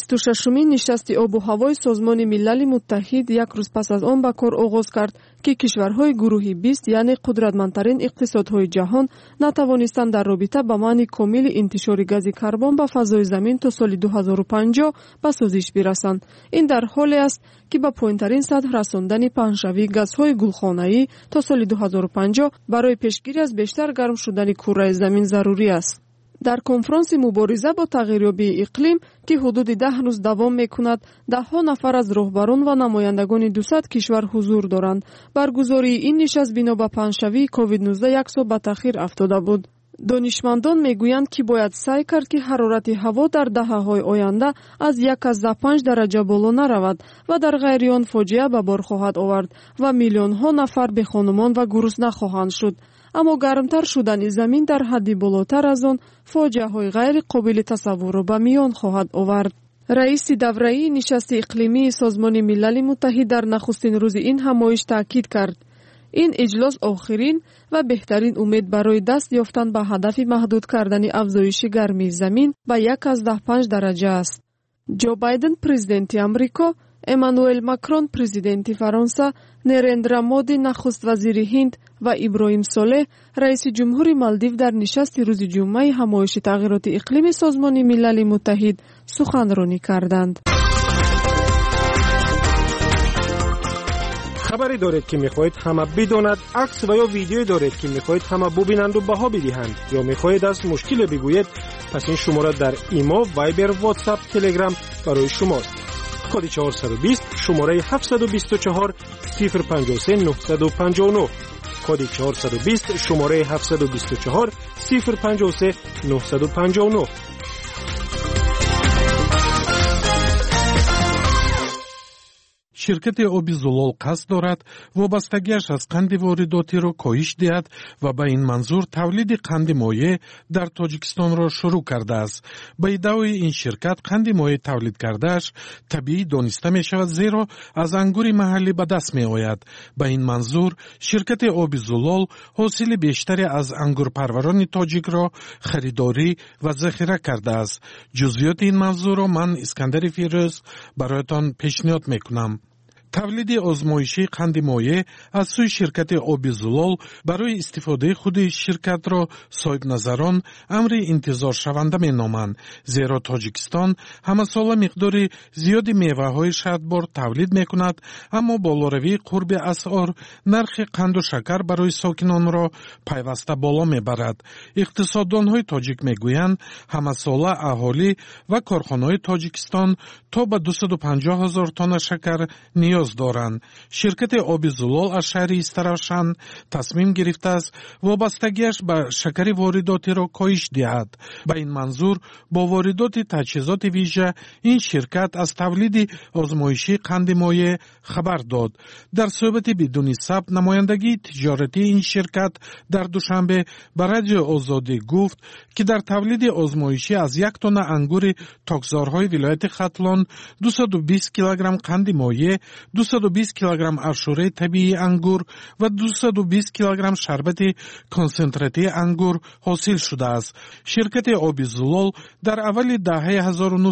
26مین نشست آب و هوای سازمان ملل متحد یک روز پس از آن به کار آغاز کرد که کشورهای گروه 20 یعنی قدرتمندترین اقتصادهای جهان نتوانستند در رابطه با معنی کامل انتشار گاز کربن به فضای زمین تا سال 2050 به سازش برسند. این در حالی است که به پایین‌ترین سطح رساندن پهن‌شوی گازهای گلخانه‌ای تا سال 2050 برای پیشگیری از بیشتر گرم شدن کره زمین ضروری است. در کنفرانس مبارزه با تغییریابی اقلیم که حدود 10 روز دوام می‌کند، 10 نفر از راهبران و نمایندگان 200 کشور حضور دارند. برگزاری این نشست بنا به پهن‌شوی کووید 19 یک سال به تأخیر افتاده بود. دانشمندان میگویند که باید سعی کرد که حرارت هوا در دهه‌های آینده از 1.5 درجه بالا نرود و در غیر آن فاجعه به بار خواهد آورد و میلیون‌ها نفر به خانمان و گرسنه خواهند شد. اما گرمتر شدن زمین در حدی بالاتر از آن فاجعه‌های غیر قابل تصور را به میان خواهد آورد. رئیس دوره‌ای نشست اقلیمی سازمان ملل متحد در نخستین روز این همایش تاکید کرد این اجلاس آخرین و بهترین امید برای دست یافتن به هدف محدود کردن افزایش گرمی زمین به 1.5 درجه است. جو بایدن پرزیدنت آمریکا، امانوئل ماکرون پرزیدنت فرانسه، نریندرا مودی نخست وزیر هند و ابراهیم صالح رئیس جمهور مالدیو در نشست روز جمعه همایش تغییرات اقلیمی سازمان ملل متحد سخنرانی کردند. خبری دارید که میخواهید همه بداند، عکس و یا ویدیویی دارید که میخواهید همه ببینند و بها بدهند، یا میخواهید از مشکل بگویید، پس این شماره در ایما، وایبر، واتساپ، تلگرام برای شماست. کد 420 شماره 724 053 959. کد 420 شماره 724 053 959. ширкати оби зулол қасд дорад вобастагиаш аз қанди воридотиро коҳиш диҳад ва ба ин манзур тавлиди қанди моеъ дар тоҷикистонро шурӯъ кардааст. ба иддаои ин ширкат қанди моеъ тавлид кардааш табиӣ дониста мешавад, зеро аз ангури маҳаллӣ ба даст меояд. ба ин манзур ширкати оби зулол ҳосили бештаре аз ангурпарварони тоҷикро харидорӣ ва захира кардааст. ҷузъиёти ин мавзӯъро ман Искандари Фирӯз бароятон пешниҳод мекунам. тавлиди озмоишии қанди моеъ аз сӯи ширкати оби зулол барои истифодаи худи ширкатро соҳибназарон амри интизоршаванда меноманд, зеро Тоҷикистон ҳамасола миқдори зиёди меваҳои шадбор тавлид мекунад, аммо болоравии қурби асъор нархи қанду шакар барои сокинонро пайваста боло мебарад. иқтисоддонҳои тоҷик мегӯянд ҳамасола аҳолӣ ва корхонаҳои Тоҷикистон то ба 250 000 тонна шакар ниёз доранд. ширкати оби зулол аз шаҳри Истаравшан тасмим гирифтааст вобастагиаш ба шакари воридотиро коҳиш диҳад. ба ин манзур бо воридоти таҷҳизоти вижа ин ширкат аз тавлиди озмоишии қанди моеъ хабар дод. дар суҳбати бидуни сабт намояндагии тиҷоратии ин ширкат дар душанбе ба радиои Озодӣ гуфт, ки дар тавлиди озмоишӣ аз 1 тонна ангури токзорҳои вилояти Хатлон 220 килограмм қанди моеъ, 220 килограмм афшураи табиии ангур ва 220 килограмм шарбати консентратии ангур ҳосил шудааст. ширкати оби зулол дар аввалидаҳаи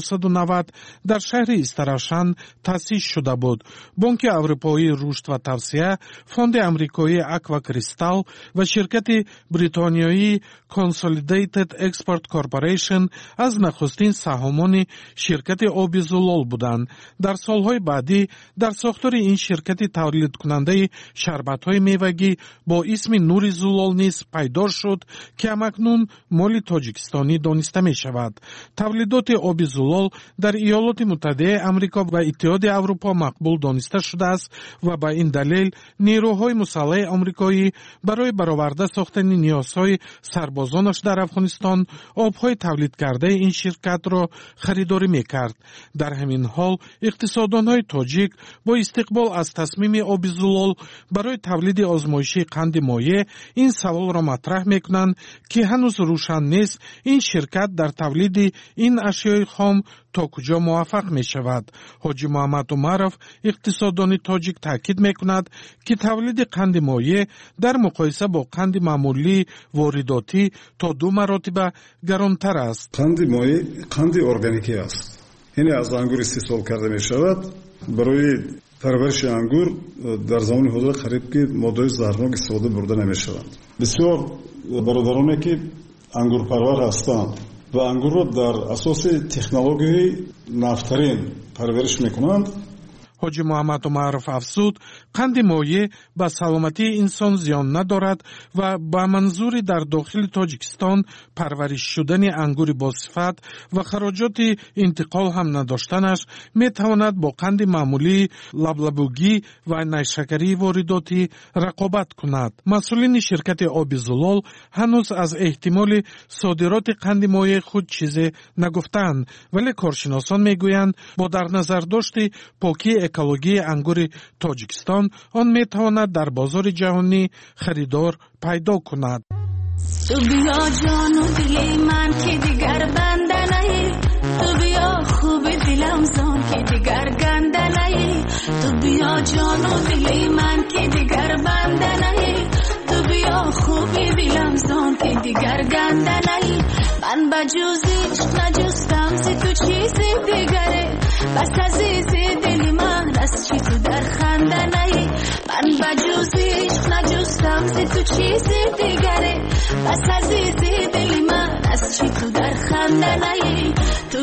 1990 дар шаҳри Истаравшан таъсис шуда буд. бонки аврупоии рушд ва тавсия, фонди амрикоии Аква Кристал ва ширкати бритониёии Consolidated Export Corporation аз нахустин саҳмони ширкати оби зулол буданд. дар солҳои баъдӣ дар сохтори ин ширкати тавлидкунандаи шарбатҳои мевагӣ бо исми Нури Зулол низ пайдо шуд, ки ҳамакнун моли тоҷикистонӣ дониста мешавад. тавлидоти оби зулол дар Иёлоти Муттаҳидаи Амрико ва Иттиҳоди Аврупо мақбул дониста шудааст ва ба ин далел нерӯҳои мусаллаҳи амрикоӣ барои бароварда сохтани ниёзҳои сарбозонаш дар Афғонистон обҳои тавлидкардаи ин ширкатро харидорӣ мекард. дар ҳамин ҳол иқтисоддонҳои тоҷик бо истиқбол аз тасмими оби зулол барои тавлиди озмоишии қанди моеъ ин саволро матраҳ мекунанд, ки ҳанӯз рӯшан нест ин ширкат дар тавлиди ин ашёи хом то куҷо муваффақ мешавад. ҳоҷи Муҳаммад Умаров, иқтисоддони тоҷик, таъкид мекунад, ки тавлиди қанди моеъ дар муқоиса бо қанди маъмулии воридотӣ то 2 маротиба гаронтар аст. қанди моеъ қанди органикӣ аст. یعنی از انگور استحصال کرده می شود. برای پرورش انگور در زمان حاضر قریب که ماده‌های زهرناک استفاده برده نمی شوند. بسیار برادرانی که انگور پرور هستند و انگور را در اساس تکنولوژی نوترین پرورش می کنند. ҳоҷи Муҳаммад Умаров афзуд, қанди моеъ ба саломатии инсон зиён надорад ва ба манзури дар дохили Тоҷикистон парвариш шудани ангури босифат ва хароҷоти интиқол ҳам надоштанаш метавонад бо қанди маъмулии лаблабугӣ ва найшакарии воридотӣ рақобат кунад. масъулини ширкати оби зулол ҳанӯз аз эҳтимоли содироти қанди моеъ худ чизе нагуфтаанд, вале коршиносон мегӯянд бо дар назардошти покии экологии ангури Тоҷикистон он метавонад дар бозори ҷаҳонӣ харидор пайдо кунад. تو بیا جانو دلی من که دیگر بنده نهی، تو بیا خوب دلم زان که دیگر گنده نهی، تو بیا جانو دلی من که دیگر بنده نهی، تو بیا خوب دلم زان که دیگر گنده نهی. من بجوزیش نجستم سی تو چیزی دیگره، بس عزیزی دلی من از چی تو در خنده نهی. من بجوزیش نجستم سی تو چیزی دیگره، بس عزیزی دلی من از چی تو در خنده نهی. تو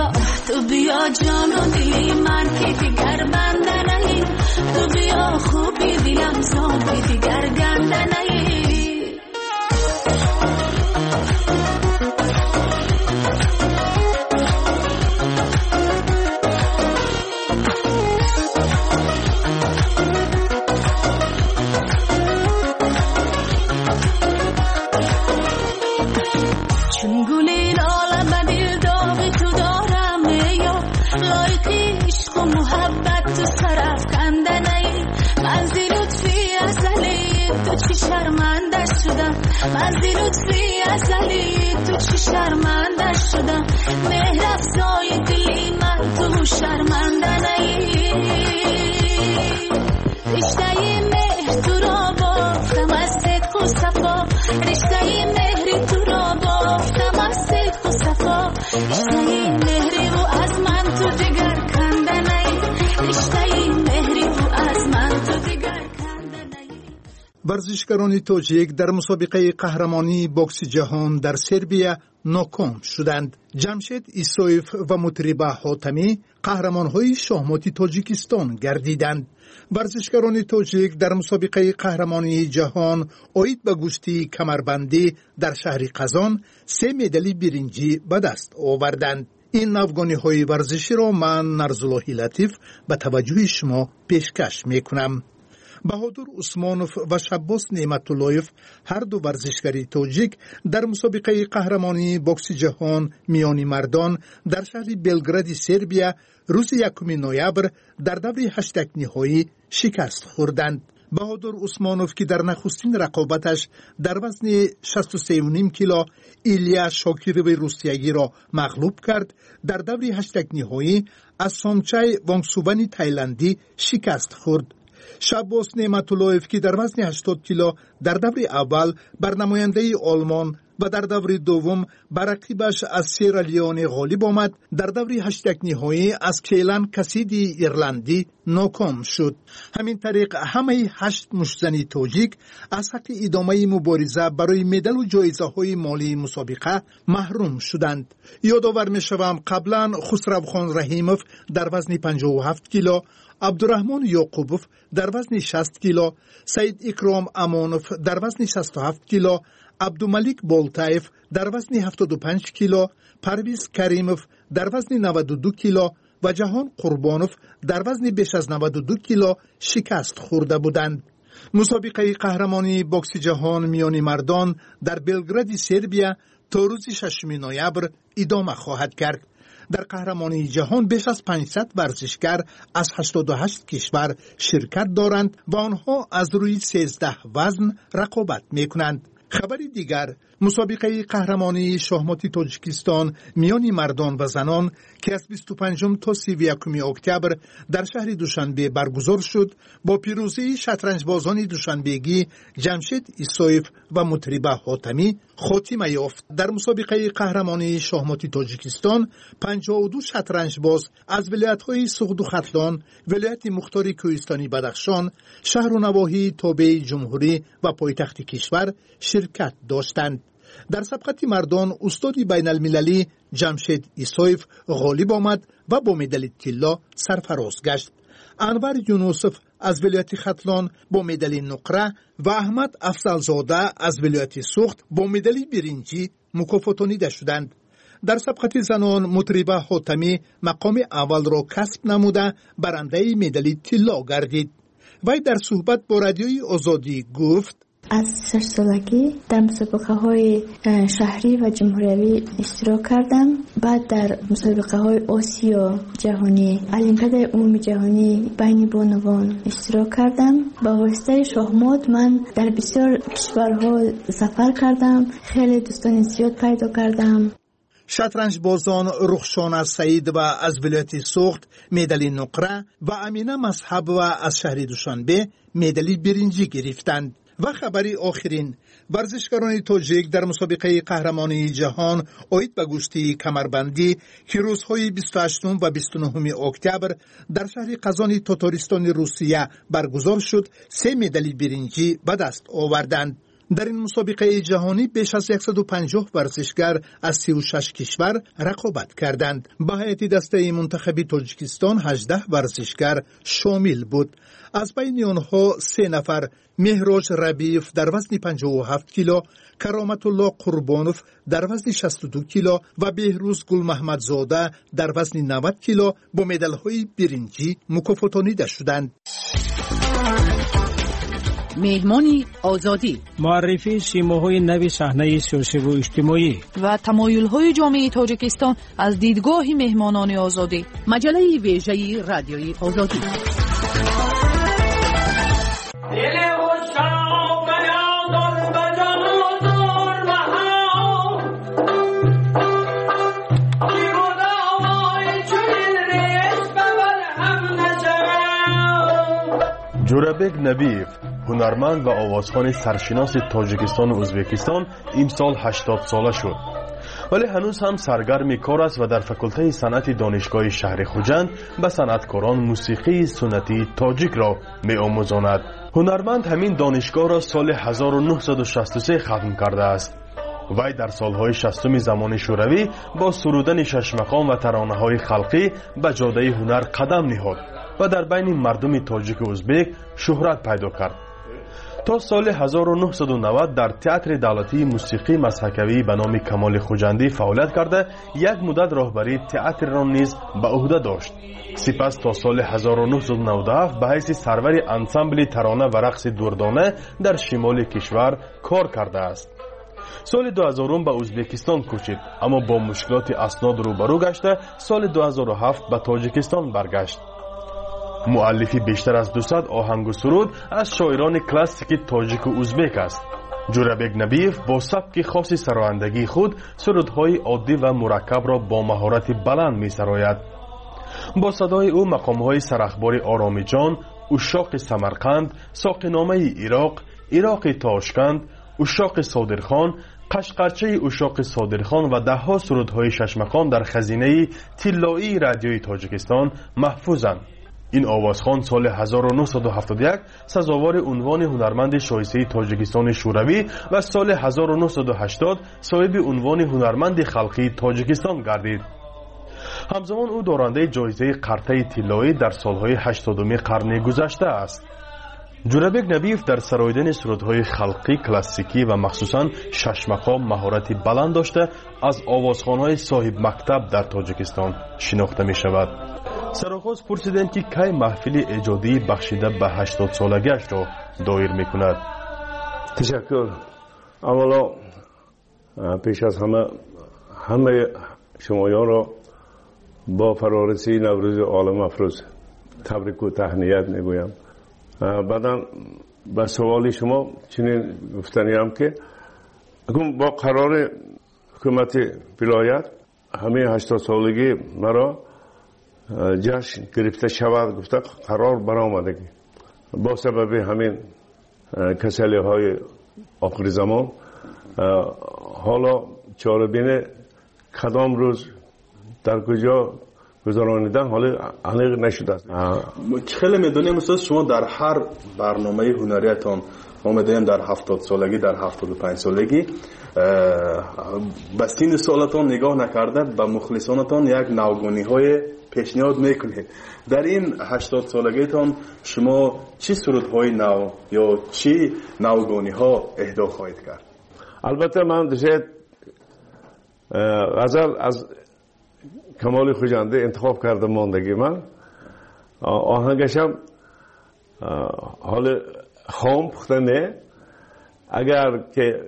بیا جانو دلی من که دیگر بنده نهی، تو بیا خوبی دلم زان که دیگر گنده نهی. محبت تو سر افکن من زی لطفی ازلی تو چی شرمنده شدم مهر افزای دلی من تو شرمنده نی رشته مهر تو را بافتم از صدق و صفا رشته مهر تو را بافتم از صدق و صفا رشته مهری رو از من تو دیگر کنده نی رشته مهری رو از من تو دیگر کنده نی. ورزشکاران تاجیک در مسابقه قهرمانی بوکس جهان در سربیا ناکام شدند. جمشید ایسویف و مطربه حاتمی قهرمان‌های شاهمات تاجیکستان گردیدند. ورزشکاران تاجیک در مسابقه قهرمانی جهان اوید به گشتی کمربندی در شهر قزان 3 مدال برنجی به دست آوردند. این نوگانی‌های ورزشی را من نرزالله لطیف به توجه شما پیشکش میکنم. بهادر عثمانوف و شباس نعمتاللهیف هر دو ورزشکاری تاجیک در مسابقه قهرمانی بوکس جهان میان مردان در شهر بلگراد سربیا روز 1 نوامبر در دور 8 نهایی شکست خوردند. بهادر عثمانوف که در نخستین رقابتش در وزن 63.5 کیلو ایلیا شاکیروی روسیایی را مغلوب کرد، در دور 8 نهایی از سامچای وانگسوبانی تایلندی شکست خورد. شباس نعمتاللهیف که در وزن 80 کیلو در دور اول بر نماینده آلمان و در دور دوم بر رقیبش از سیرالیون غالب آمد، در دور 8 نهایی از کیلان کسیدی ایرلندی ناکام شد. همین طریق همه 8 مشتزنی تاجیک از حق ادامه مبارزه برای مدال و جایزه های مالی مسابقه محروم شدند. یادآور می‌شوم قبلا خسروخان رحیموف در وزن 57 کیلو، عبدالرحمن یعقوبوف در وزن 60 کیلو، سید اکرام امانوف در وزن 67 کیلو، عبدالملک بولتایف در وزن 75 کیلو، پرویز کریموف در وزن 92 کیلو و جهان قربانوف در وزن بیش از 92 کیلو شکست خورده بودند. مسابقه قهرمانی بوکس جهان میان مردان در بلگراد سربیا تا روز 6 نوامبر ادامه خواهد کرد. در قهرمانی جهان بیش از 500 ورزشکار از 88 کشور شرکت دارند و آنها از روی 13 وزن رقابت میکنند. خبری دیگر، مسابقه قهرمانی شاهمات تاجیکستان میان مردان و زنان که از 25 تا 31 اکتبر در شهر دوشنبه برگزار شد، با پیروزی شطرنجبازان دوشنبهگی جمشید ایسویف و مطربه حاتمی خاتمه یافت. در مسابقه قهرمانی شاهمات تاجیکستان 52 شطرنجباز از ولایت‌های سغد و ختلان، ولایت مختار کوهستانی بدخشان، شهر و نواحی تابع جمهوری و پایتخت کشور شرکت داشتند. در سبقت مردان استاد بین المللی جمشید ایسویف غالب آمد و با مدال طلا سرفراز گشت. انور یونوسف از ولایت ختلان با مدال نقره و احمد افضلزاده از ولایت سوخت با مدال برنجی مکافاتانیده شدند. در سبقت زنان مطربه حاتمی مقام اول را کسب نموده برنده مدال طلا گردید. وی در صحبت با رادیوی آزادی گفت: از 6 سالگی در مسابقه های شهری و جمهوری اشتراک کردم. بعد در مسابقه های آسیا جهانی، المپیاد عمومی جهانی بین بانوان اشتراک کردم. با واسطه شاهمات من در بسیار کشورها سفر کردم، خیلی دوستان زیاد پیدا کردم. شطرنج بازان رخشان سعید و از ولایت سوخت مدال نقره و امینه مصحب و از شهر دوشنبه مدال برنجی گرفتند. و خبری آخرین، ورزشکاران تاجیک در مسابقه قهرمانی جهان اوید به گشتی کمربندی که روزهای 28 و 29 اکتبر در شهر قزان تاتارستان روسیه برگزار شد 3 مدال برنجی به دست آوردند. در این مسابقه جهانی بیش از 150 ورزشکار از 36 کشور رقابت کردند. به هیئت دسته منتخب تاجیکستان 18 ورزشکار شامل بود. از بین آنها 3 نفر، مهراج ربیف در وزن 57 کیلو، کرامت الله قربانوف در وزن 62 کیلو و بهروز گل محمدزاده در وزن 90 کیلو با مدال‌های برنجی مکافاتانیده شدند. مهمانی آزادی، معرفی شیماهای نوی صحنه سیاسی و اجتماعی و تمایل‌های جامعه تاجیکستان از دیدگاه مهمانان آزادی. مجله ویژه رادیوی آزادی. دل و شام بیان به جان جورابک نبیف هنرمند و آوازخوان سرشناس تاجیکستان و ازبکستان امسال 80 ساله شد، ولی هنوز هم سرگرم کار است و در فاکولته صنعت دانشگاه شهر خوجند به صنعتکاران موسیقی سنتی تاجیک را می‌آموزاند. هنرمند همین دانشگاه را سال 1963 ختم کرده است. وی در سالهای 60 زمان شوروی با سرودن ششمقام و ترانه‌های خلقی به جاده هنر قدم نهاد و در بین مردم تاجیک و ازبک شهرت پیدا کرد. تا سال 1990 در تئاتر دولتی موسیقی مسحکوی به نام کمال خوجندی فعالیت کرده یک مدت راهبری تئاتر را نیز به عهده داشت. سپس تا سال 1997 به حیث سرور انسامبل ترانه و رقص دردانه در شمال کشور کار کرده است. سال 2000 به ازبکستان کوچید، اما با مشکلات اسناد روبرو گشته سال 2007 به تاجیکستان برگشت. مؤلفی بیشتر از 200 آهنگ و سرود از شاعران کلاسیک تاجیک و ازبک است. جورابک نبیف با سبک خاص سرایندگی خود سرودهای عادی و مرکب را با مهارت بلند می سراید. با صدای او مقامهای سرخبار آرامی جان، اشاق سمرقند، ساقینامه عراق، عراق تاشکند، اشاق صادرخان، قشقرچه اشاق صادرخان و دهها سرودهای ششمقام در خزینه طلایی رادیوی تاجیکستان محفوظند. این آوازخوان سال 1971 سزاوار عنوان هنرمند شایسته تاجیکستان شوروی و سال 1980 صاحب عنوان هنرمند خلقی تاجیکستان گردید. همزمان او دارنده جایزه قرطه طلایی در سالهای 80 قرن گذشته است. جورابک نبیف در سراییدن سرودهای خلقی کلاسیکی و مخصوصاً ششمقام مهارتی بلند داشته از آوازخوان‌های صاحب مکتب در تاجیکستان شناخته می شود. سرآغاز پرسیدند که کی محفل ایجادی بخشیده به 80 سالگیش را دایر می کند. تشکر. اولا پیش از همه شمایان را با فرارسی نوروز عالم افروز تبریک و تهنیت می گویم. بعدا به سوال شما چنین گفتنیم که اکنون با قرار حکومت ولایت همه 80 سالگی مرا جشن گرفته شود گفته قرار برآمدگی با سبب همین کسلی های آخر زمان حالا چاره‌بین کدام روز در کجا گذرانیدن حالا علیق نشده است. خیلی میدونیم استاد شما در هر برنامه هنریتان ما میدونیم در 70 سالگی در 75 سالگی به سن سالتان نگاه نکرده به مخلصانتان یک نوگانی های پیشنهاد میکنید. در این 80 سالگیتان شما چی سرودهای نو یا چی نوگانی ها اهدا خواهید کرد؟ البته من دوست غزل از کمال خوجنده انتخاب کردم ماندگی من آهنگشم حال خام پخته نه اگر که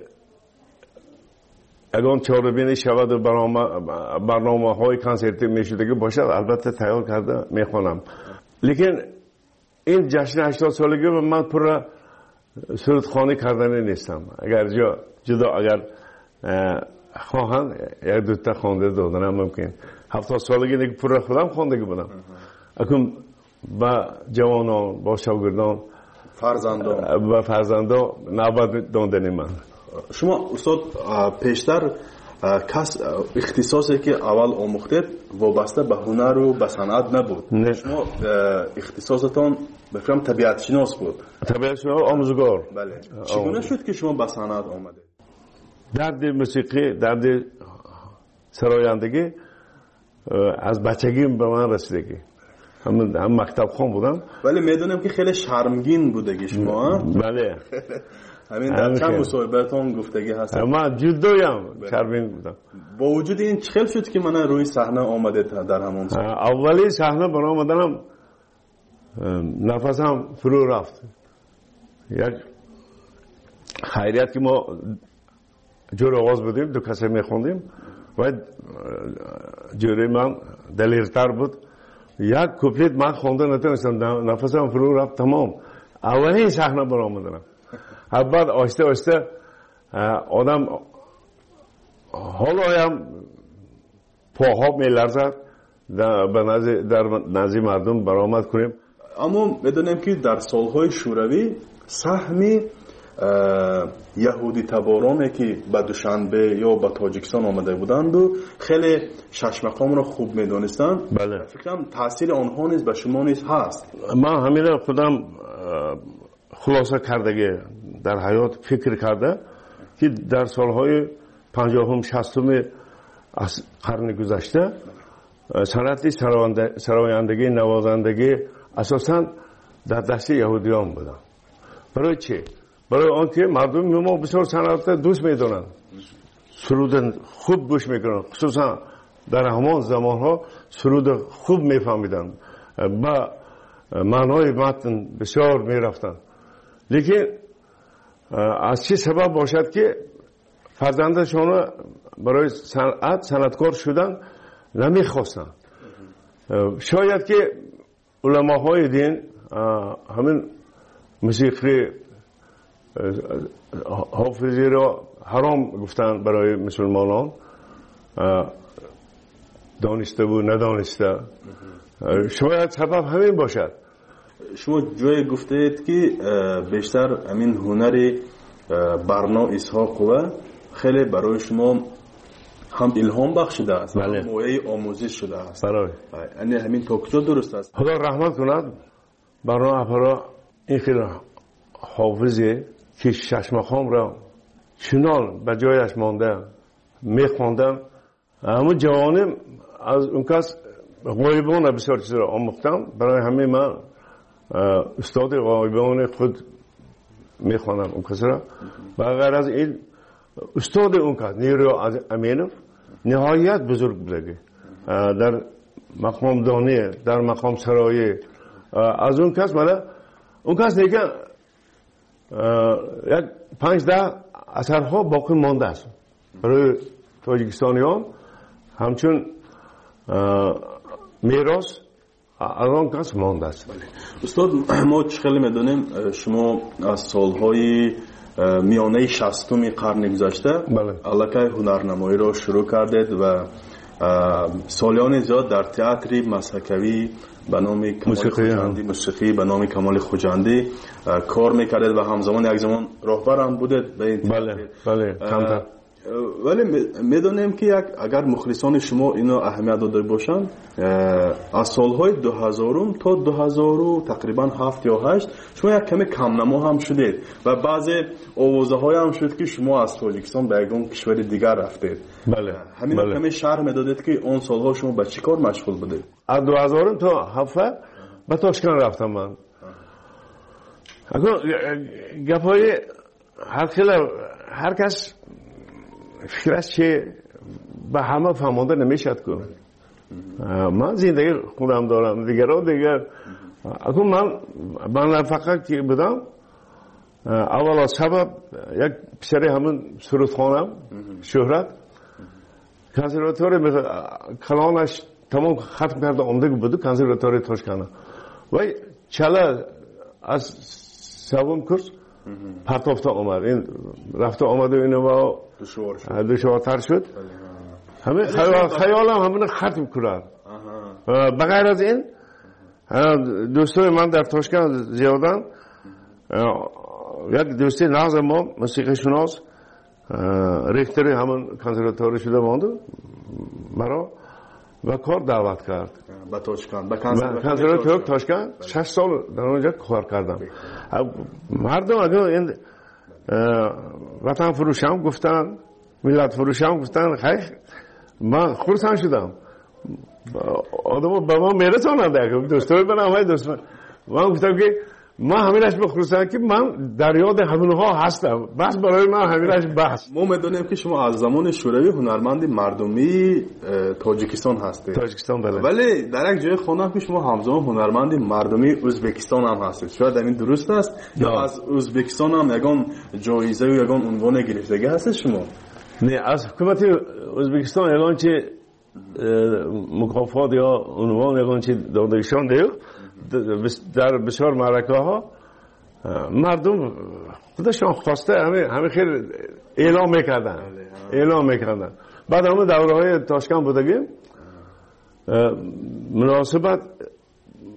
اگه چهاربینی شود و برنامه های کنسرتی میشدگی باشد البته تیار کرده میخوانم. لیکن این جشن 80 سالگی من پر سرودخوانی کردنی نیستم. اگر جدا اگر خواهند یک دوتا خوانده دادنم ممکن. 70 سالگی دیگه پر خودم خواندگی بودم. اکنون با جوانان با شاگردان فرزندان نوبت دادنی من. شما استاد پیشتر اختصاصی که اول آموختید وابسته به هنر و به صنعت نبود. شما اختصاصتان بفرم طبیعت شناس بود. طبیعت شناس آموزگار. بله. چگونه شد که شما به صنعت آمدید؟ درد موسیقی درد سرایندگی از بچگی به من رسیدگی. هم مکتب خوان بودم. ولی میدونم که خیلی شرمگین بودگی شما. بله. همین در چند مصاحبهتون گفتگی هست. من جدویم شرمگین بودم. با وجود این چخل شد که من روی صحنه آمده در همون سال. اولی صحنه برای آمدنم نفسم فرو رفت. یک خیریت که ما جور آغاز بودیم دو کسی میخوندیم و جوری من دلیرتر بود. یک کوپلیت من خونده نتونستم نفسم فرو رفت تمام. اولی صحنه برای آمدنم. بعد آسته آسته آدم حالا هم پاها میلرزد در نزد مردم برآمد کنیم. اما میدونیم که در سالهای شوروی سهم یهودی تبارانی که به دوشنبه یا به تاجیکستان آمده بودند و خیلی شش مقام را خوب میدونستند. بله. فکرم تاثیر آنها نیز به شما نیز هست. من همین را خودم خلاصه کردگی در حیات فکر کرده که در سالهای 50 60 از قرن گذشته صنعت سرایندگی نوازندگی اساساً در دست یهودیان بودن. برای چی؟ برای آنکه مردم ما بسیار صنعت دوست میدونن، سرود خوب گوش میکنن، خصوصا در همان زمان ها سرود خوب میفهمیدن، با معنای متن بسیار میرفتن. لیکن از چه سبب باشد که فرزندشان برای صنعتکار شدن نمیخواستن؟ شاید که علماهای دین همین موسیقی حافظی را حرام گفتن برای مسلمانان، دانسته و ندانسته. شاید سبب همین باشد. شما جای گفتید که بیشتر همین هنر برنا اسحاق و خیلی برای شما هم الهام بخشیده است، بله. مویه آموزش شده است. برای یعنی همین تا کجا درست است؟ خدا رحمت کند برنا اپرا این خیلی حافظی که شش مقام را چنان به جایش مانده میخواندن. همون جوانم از اون کس غایبان بسیار چیز را آموختم. برای همه من استاد غایبان خود میخوانم اون کس را. و غیر از این استاد اون کس نیرو از امینوف نهایت بزرگ بودگی در مقام دانی، در مقام سرایی. از اون کس مالا اون کس دیگه یک 5-10 اثرها باقی مانده است برای تاجیکستانیان، همچون میراث از آن کس مانده است. استاد ما خیلی میدونیم شما از سالهای میانه 60 قرن گذشته الکی هنرنمایی را شروع کردید و سالیان زیاد در تئاتر مسحکوی به نام کمال خوجندی، موسیقی به نام کمال خوجندی کار میکردید و همزمان یک زمان راهبر هم بودید به این بله بله کمتر. ولی میدونیم که اگر مخلصان شما اینو اهمیت داده باشند از سالهای 2000 تا 2000 تقریبا 7 یا 8 شما یک کمی کم نما هم شدید و بعضی آوازه های هم شد که شما از تاجیکستان به یک کشور دیگر رفتید. بله همین بله. کمی شرح میدادید که اون سالها شما به چی کار مشغول بودید؟ از 2000 تا 7 به تاشکند رفتم من. اگر گپای هر کس فکرش چه به همه فهمانده نمیشد کنم. من زندگی خودم دارم، دیگران دیگر. اکنون من فقط که بودم اول از سبب یک پسری همون سرودخانم شهرت کنسرواتوری کلانش تمام ختم کرده آمده بود کنسرواتوری تاشکند و چله از سوم کورس پرتافته آمد. این رفته آمده اینو با دشوارتر شد. همه خیالم همین ختم کرد. بغیر از این دوستای من در تاشکند زیادن. یک دوستی نغز ما موسیقی شناس ریختری همون کنسرواتوری شده مانده مرا و کار دعوت کرد به تاشکند، به کنسرواتوری تاشکند. 6 سال در اونجا کار کردم. مردم اگر این وطن فروشم گفتن، ملت فروشم گفتن، خیلی من خورسان شدم. آدم با من میرسانند دوستای من همه دوست من گفتم که من همینش بخورسان که من در یاد همونها هستم، بس برای من همینش بس. ما میدونیم که شما از زمان شوروی هنرمند مردمی تاجیکستان هستید. تاجیکستان بله. ولی در یک جای خوندم که شما همزمان هنرمند مردمی ازبکستان هم هستید. شاید این درست است یا از ازبکستان هم یگان جایزه و یگان عنوان گرفتگی هستید شما؟ نه، از حکومت ازبکستان یگان چه مکافات یا عنوان یگان چه دادگیشان دیو در بسیار معرکه ها مردم خودشان خواسته همه خیلی اعلام میکردن. بعد همون دوره های تاشکند بودگیم مناسبت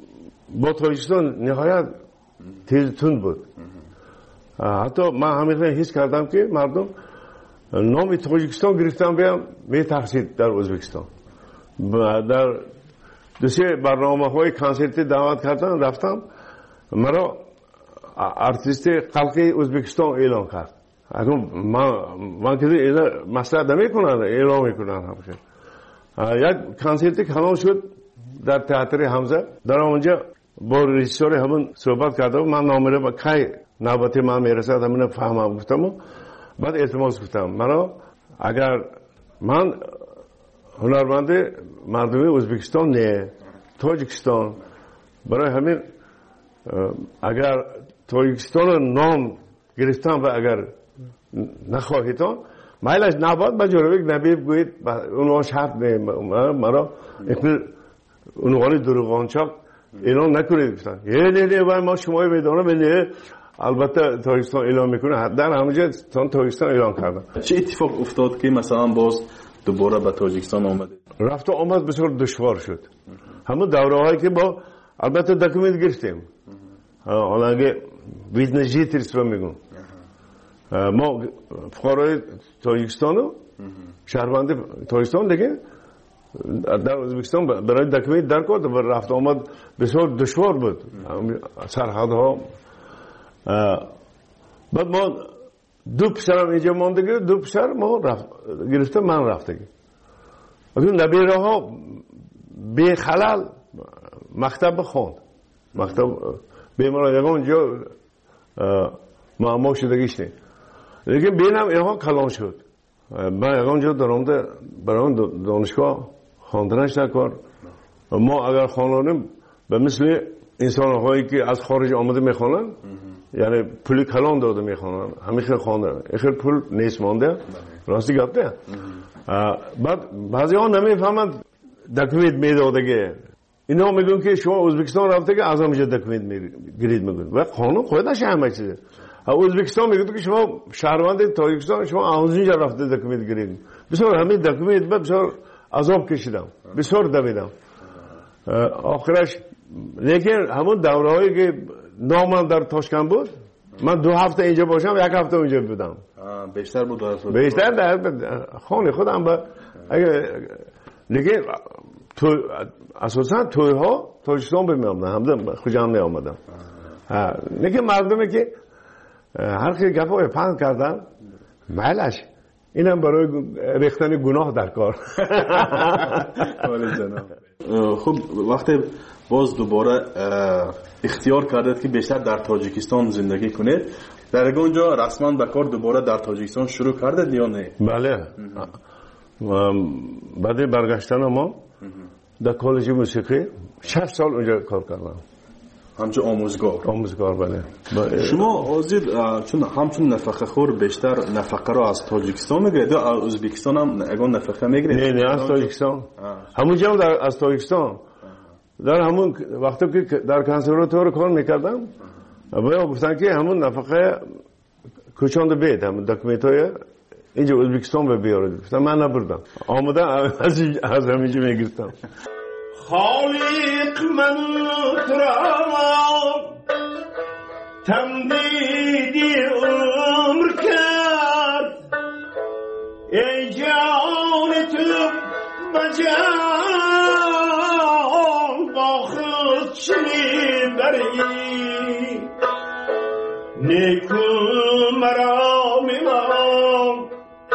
با تاجیکستان نهایت تیز تند بود. حتی من همیشه حس کردم که مردم نام تاجیکستان گرفتن بیام میترسید در ازبکستان. در دو سه برنامه‌های کنسرتی دعوت کردن، رفتم، مرا ارتیست خلقی ازبکستان اعلام کرد. اگر من که مسئله نمیکنن اعلام میکنن همیشه. یک کنسرتی کانال شد در تئاتر حمزه. در اونجا با رژیسور همون صحبت کردم، من نامره با کی نوبت من میرسد همون فهمم گفتم. بعد التماس گفتم مرا اگر من هنرمند مردم ازبکستان نه تاجیکستان، برای همین اگر تاجیکستان نام گرفتم و اگر نخواهید مایلش نباید مجبور نبی بگویید اونها شرط نه مرا اونوانی دروغانچاق اعلام نکنید گفتن نه باید ما شما میدانم نه البته تاجیکستان اعلام میکنه. در همونجا تاجیکستان اعلام کردن. چه اتفاق افتاد که مثلا باز دوباره به تاجیکستان آمدید؟ رفت و آمد بسیار دشوار شد. همون دوره هایی که با البته دکومنت گرفتیم، حالا اگه ویزنجی ترس رو میگم ما فقرای تاجیکستان شهروند تاجیکستان دیگه در ازبکستان برای دکومنت در کرد و رفت آمد بسیار دشوار بود سرحدها. بعد ما دو پسرم اینجا ماندگی، دو پسر ما گرفته من رفتگی. اگر نبیره ها به خلال مکتب خواند، مکتب بیماران یکم اونجا معما شدگیش نه، لیکن بینم اینها کلان شد. من یکم اونجا درآمده برای دانشگاه خواندنش نکرد. ما اگر خوانیم به مثل انسان هایی که از خارج آمده میخوانن، یعنی پولی کلان داده میخوانن، همیشه خوانده اخیر پول نیست مانده، راستی گفته. بعد بعضی ها نمیفهمند دکومنت میدادگه. اینا میگن که شما ازبکستان رفته که از همینجا دکومنت گرید میگن و قانون خودش همه چیزه. ازبکستان میگه که شما شهروند تاجیکستان شما از اینجا رفته دکومنت گرید. بسیار همین دکومنت بسیار عذاب کشیدم، بسیار دویدم. آخرش لیکن همون دوره هایی که نامم در تاشکند بود، من 2 هفته اینجا باشم 1 هفته اونجا بودم. بیشتر بود بیشتر در خانه خودم. با لیکن اساسا توی ها تاجیکستان بمیامدن، همده خوشم نیامدم. لیکن مردمی که هر کی گپای پند کردن مالش اینم برای ریختن گناه در کار. خب وقتی باز دوباره اختیار کردید که بیشتر در تاجیکستان زندگی کنید، در اونجا رسما به کار دوباره در تاجیکستان شروع کردید یا نه؟ بله. بعد برگشتن ما در کالج موسیقی 6 سال اونجا کار کردم. همچون آموزگار بله. شما آزید چون همچون نفقه خور بیشتر نفقه رو از تاجیکستان میگیرید یا از ازبکستان هم اگه نفقه میگیرید؟ نه از تاجیکستان. همونجا هم از تاجیکستان. در همون وقتی که در کنسرواتوار کار میکردم باید گفتن که همون نفقه کوچاند بید، همون دکومنت های اینجا ازبکستان به بیارید. گفتم من نبردم، آمدم از همینجا میگرفتم. خالق من ترام تمدیدی عمر کرد، ای جان تو بجان با خود چی میبری، نیکو مرا میمان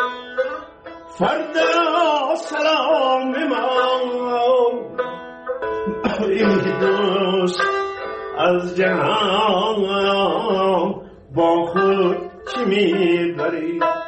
فردا سلام میمان، این دوست از جهان با خود چی میبری.